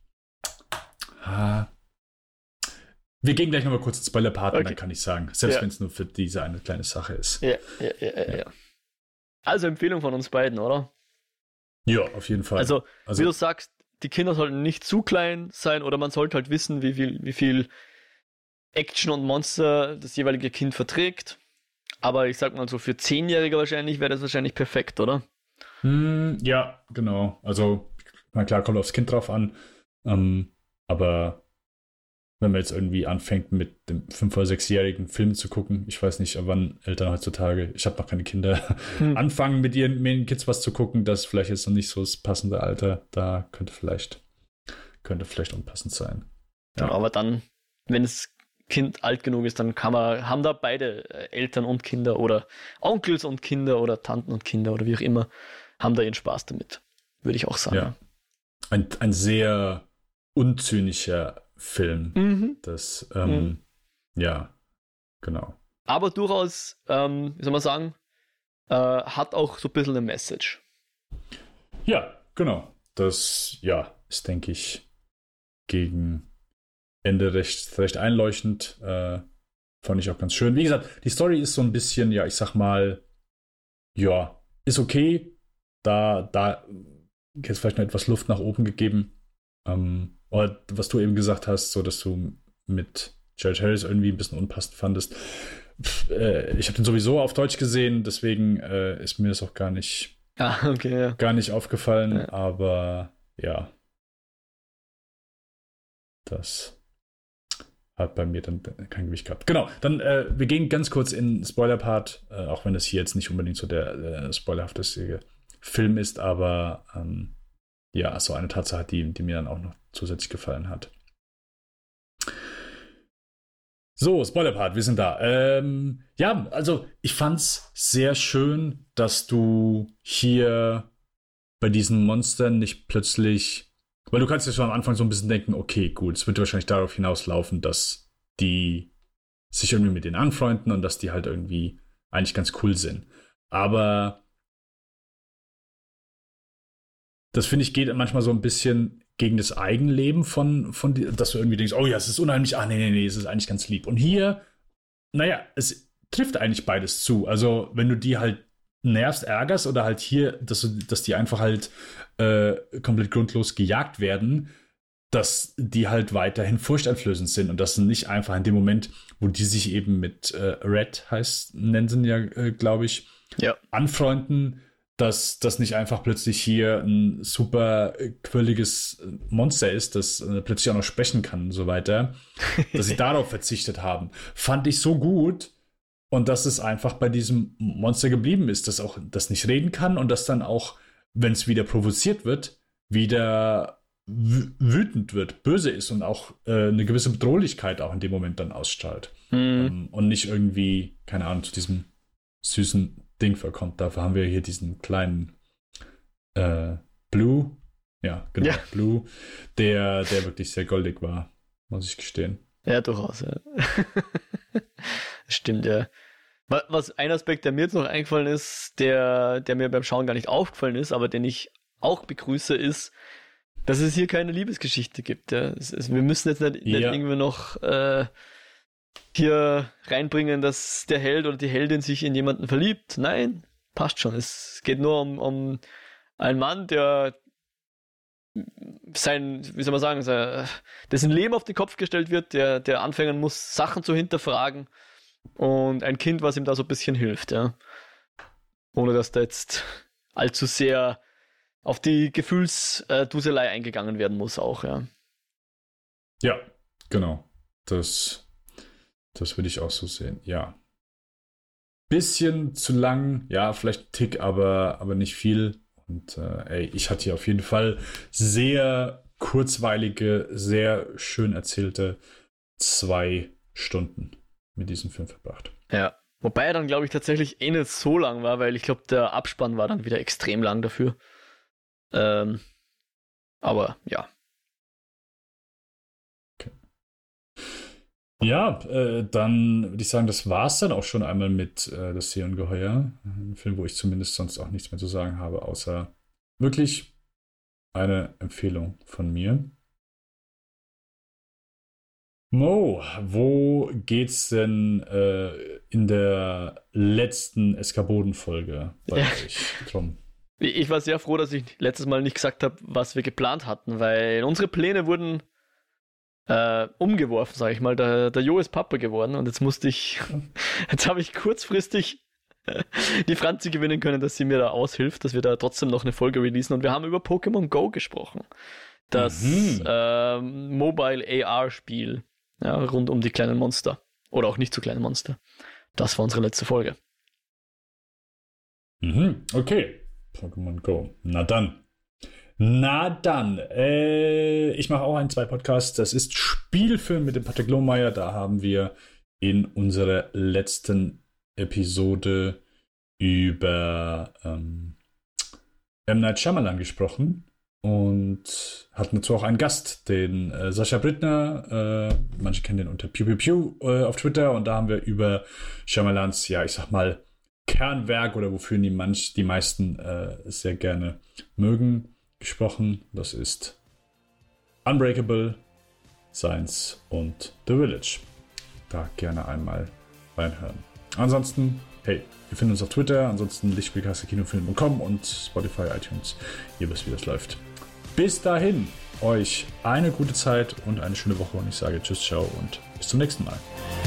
ah, wir gehen gleich nochmal kurz ins Spoiler-Part, okay. Und dann kann ich sagen, selbst ja. wenn es nur für diese eine kleine Sache ist. Ja, ja, ja, ja, ja. Also Empfehlung von uns beiden, oder? Ja, auf jeden Fall. Also, also, wie du sagst, die Kinder sollten nicht zu klein sein oder man sollte halt wissen, wie viel, wie viel Action und Monster das jeweilige Kind verträgt. Aber ich sag mal so, für Zehnjährige wahrscheinlich wäre das wahrscheinlich perfekt, oder? Mm, ja, genau. Also, na klar, kommt aufs Kind drauf an. Ähm, aber wenn man jetzt irgendwie anfängt, mit dem fünf- oder sechsjährigen Film zu gucken, ich weiß nicht, wann Eltern heutzutage, ich habe noch keine Kinder, hm. anfangen mit ihren, mit ihren Kids was zu gucken, das ist vielleicht jetzt noch nicht so das passende Alter. Da könnte vielleicht, könnte vielleicht unpassend sein. Ja. Ja, aber dann, wenn das Kind alt genug ist, dann kann man, haben da beide Eltern und Kinder oder Onkels und Kinder oder Tanten und Kinder oder wie auch immer, haben da ihren Spaß damit, würde ich auch sagen. Ja. Ein, ein sehr unzynischer Film. Mhm. Das, ähm, mhm. ja, genau. Aber durchaus, ähm, wie soll man sagen, äh, hat auch so ein bisschen eine Message. Ja, genau. Das, ja, ist, denke ich, gegen Ende recht, recht einleuchtend. Äh, fand ich auch ganz schön. Wie gesagt, die Story ist so ein bisschen, ja, ich sag mal, ja, ist okay. Da, da jetzt vielleicht noch etwas Luft nach oben gegeben. Ähm, oder was du eben gesagt hast, so dass du mit Jared Harris irgendwie ein bisschen unpassend fandest. Pff, äh, ich habe den sowieso auf Deutsch gesehen, deswegen äh, ist mir das auch gar nicht, ah, okay, ja. gar nicht aufgefallen. Ja. Aber ja, das hat bei mir dann kein Gewicht gehabt. Genau, dann äh, wir gehen ganz kurz in Spoiler-Part, äh, auch wenn das hier jetzt nicht unbedingt so der äh, spoilerhafteste Film ist, aber ähm, ja, so eine Tatsache, die, die mir dann auch noch zusätzlich gefallen hat. So, Spoiler-Part, wir sind da. Ähm, ja, also ich fand's sehr schön, dass du hier bei diesen Monstern nicht plötzlich weil du kannst ja schon am Anfang so ein bisschen denken, okay, gut, es wird wahrscheinlich darauf hinauslaufen, dass die sich irgendwie mit denen anfreunden und dass die halt irgendwie eigentlich ganz cool sind. Aber das, finde ich, geht manchmal so ein bisschen gegen das Eigenleben von, von die, dass du irgendwie denkst, oh ja, es ist unheimlich, ah nee, nee, nee, es ist eigentlich ganz lieb. Und hier, naja, es trifft eigentlich beides zu. Also wenn du die halt nervst, ärgerst oder halt hier, dass, du, dass die einfach halt äh, komplett grundlos gejagt werden, dass die halt weiterhin furchteinflößend sind und das nicht einfach in dem Moment, wo die sich eben mit äh, Red, heißt, nennen sie ihn ja, äh, glaube ich, ja. anfreunden, dass das nicht einfach plötzlich hier ein super quirliges Monster ist, das äh, plötzlich auch noch sprechen kann und so weiter, dass sie darauf verzichtet haben. Fand ich so gut und dass es einfach bei diesem Monster geblieben ist, dass auch das nicht reden kann und das dann auch, wenn es wieder provoziert wird, wieder wütend wird, böse ist und auch äh, eine gewisse Bedrohlichkeit auch in dem Moment dann ausstrahlt. Mhm. Um, und nicht irgendwie, keine Ahnung, zu diesem süßen Ding verkommt. Dafür haben wir hier diesen kleinen äh, Blue, ja, genau, ja. Blue, der, der wirklich sehr goldig war, muss ich gestehen. Ja, durchaus, ja. Stimmt, ja. Was ein Aspekt, der mir jetzt noch eingefallen ist, der, der mir beim Schauen gar nicht aufgefallen ist, aber den ich auch begrüße, ist, dass es hier keine Liebesgeschichte gibt. Ja. Es, es, wir müssen jetzt nicht, ja. nicht irgendwie noch äh, hier reinbringen, dass der Held oder die Heldin sich in jemanden verliebt. Nein, passt schon. Es geht nur um, um einen Mann, der sein, wie soll man sagen, sein, dessen Leben auf den Kopf gestellt wird, der, der anfangen muss, Sachen zu hinterfragen und ein Kind, was ihm da so ein bisschen hilft. Ja. Ohne dass da jetzt allzu sehr auf die Gefühlsduselei eingegangen werden muss auch, ja. Ja, genau. Das, das würde ich auch so sehen, ja. Bisschen zu lang, ja, vielleicht ein Tick, aber, aber nicht viel. Und äh, ey, ich hatte hier auf jeden Fall sehr kurzweilige, sehr schön erzählte zwei Stunden mit diesem Film verbracht. Ja, wobei er dann, glaube ich, tatsächlich eh nicht so lang war, weil ich glaube, der Abspann war dann wieder extrem lang dafür. Ähm, aber ja. Okay. Ja, äh, dann würde ich sagen, das war es dann auch schon einmal mit äh, Das Seeungeheuer. Ein Film, wo ich zumindest sonst auch nichts mehr zu sagen habe, außer wirklich eine Empfehlung von mir. Mo, wo geht's denn äh, in der letzten Eskaboden-Folge bei ja. euch drum? Ich war sehr froh, dass ich letztes Mal nicht gesagt habe, was wir geplant hatten, weil unsere Pläne wurden äh, umgeworfen, sage ich mal. Der, der Jo ist Papa geworden und jetzt musste ich, jetzt habe ich kurzfristig die Franzi gewinnen können, dass sie mir da aushilft, dass wir da trotzdem noch eine Folge releasen und wir haben über Pokémon Go gesprochen. Das mhm. äh, Mobile A R-Spiel, ja, rund um die kleinen Monster. Oder auch nicht so kleine Monster. Das war unsere letzte Folge. Mhm, okay. Pokémon Go. Na dann. Na dann. Äh, ich mache auch ein, zwei Podcasts. Das ist Spielfilm mit dem Patrick Lohmeier. Da haben wir in unserer letzten Episode über ähm, M. Night Shyamalan gesprochen und hatten dazu auch einen Gast, den äh, Sascha Brittner. Äh, manche kennen den unter Pew Pew Pew äh, auf Twitter. Und da haben wir über Shyamalans, ja, ich sag mal, Kernwerk oder wofür die, manch, die meisten äh, sehr gerne mögen, gesprochen. Das ist Unbreakable, Science und The Village. Da gerne einmal reinhören. Ansonsten, hey, wir finden uns auf Twitter, ansonsten lichtspielkasse kinofilm punkt com und Spotify, iTunes. Ihr wisst, wie das läuft. Bis dahin, euch eine gute Zeit und eine schöne Woche und ich sage Tschüss, ciao und bis zum nächsten Mal.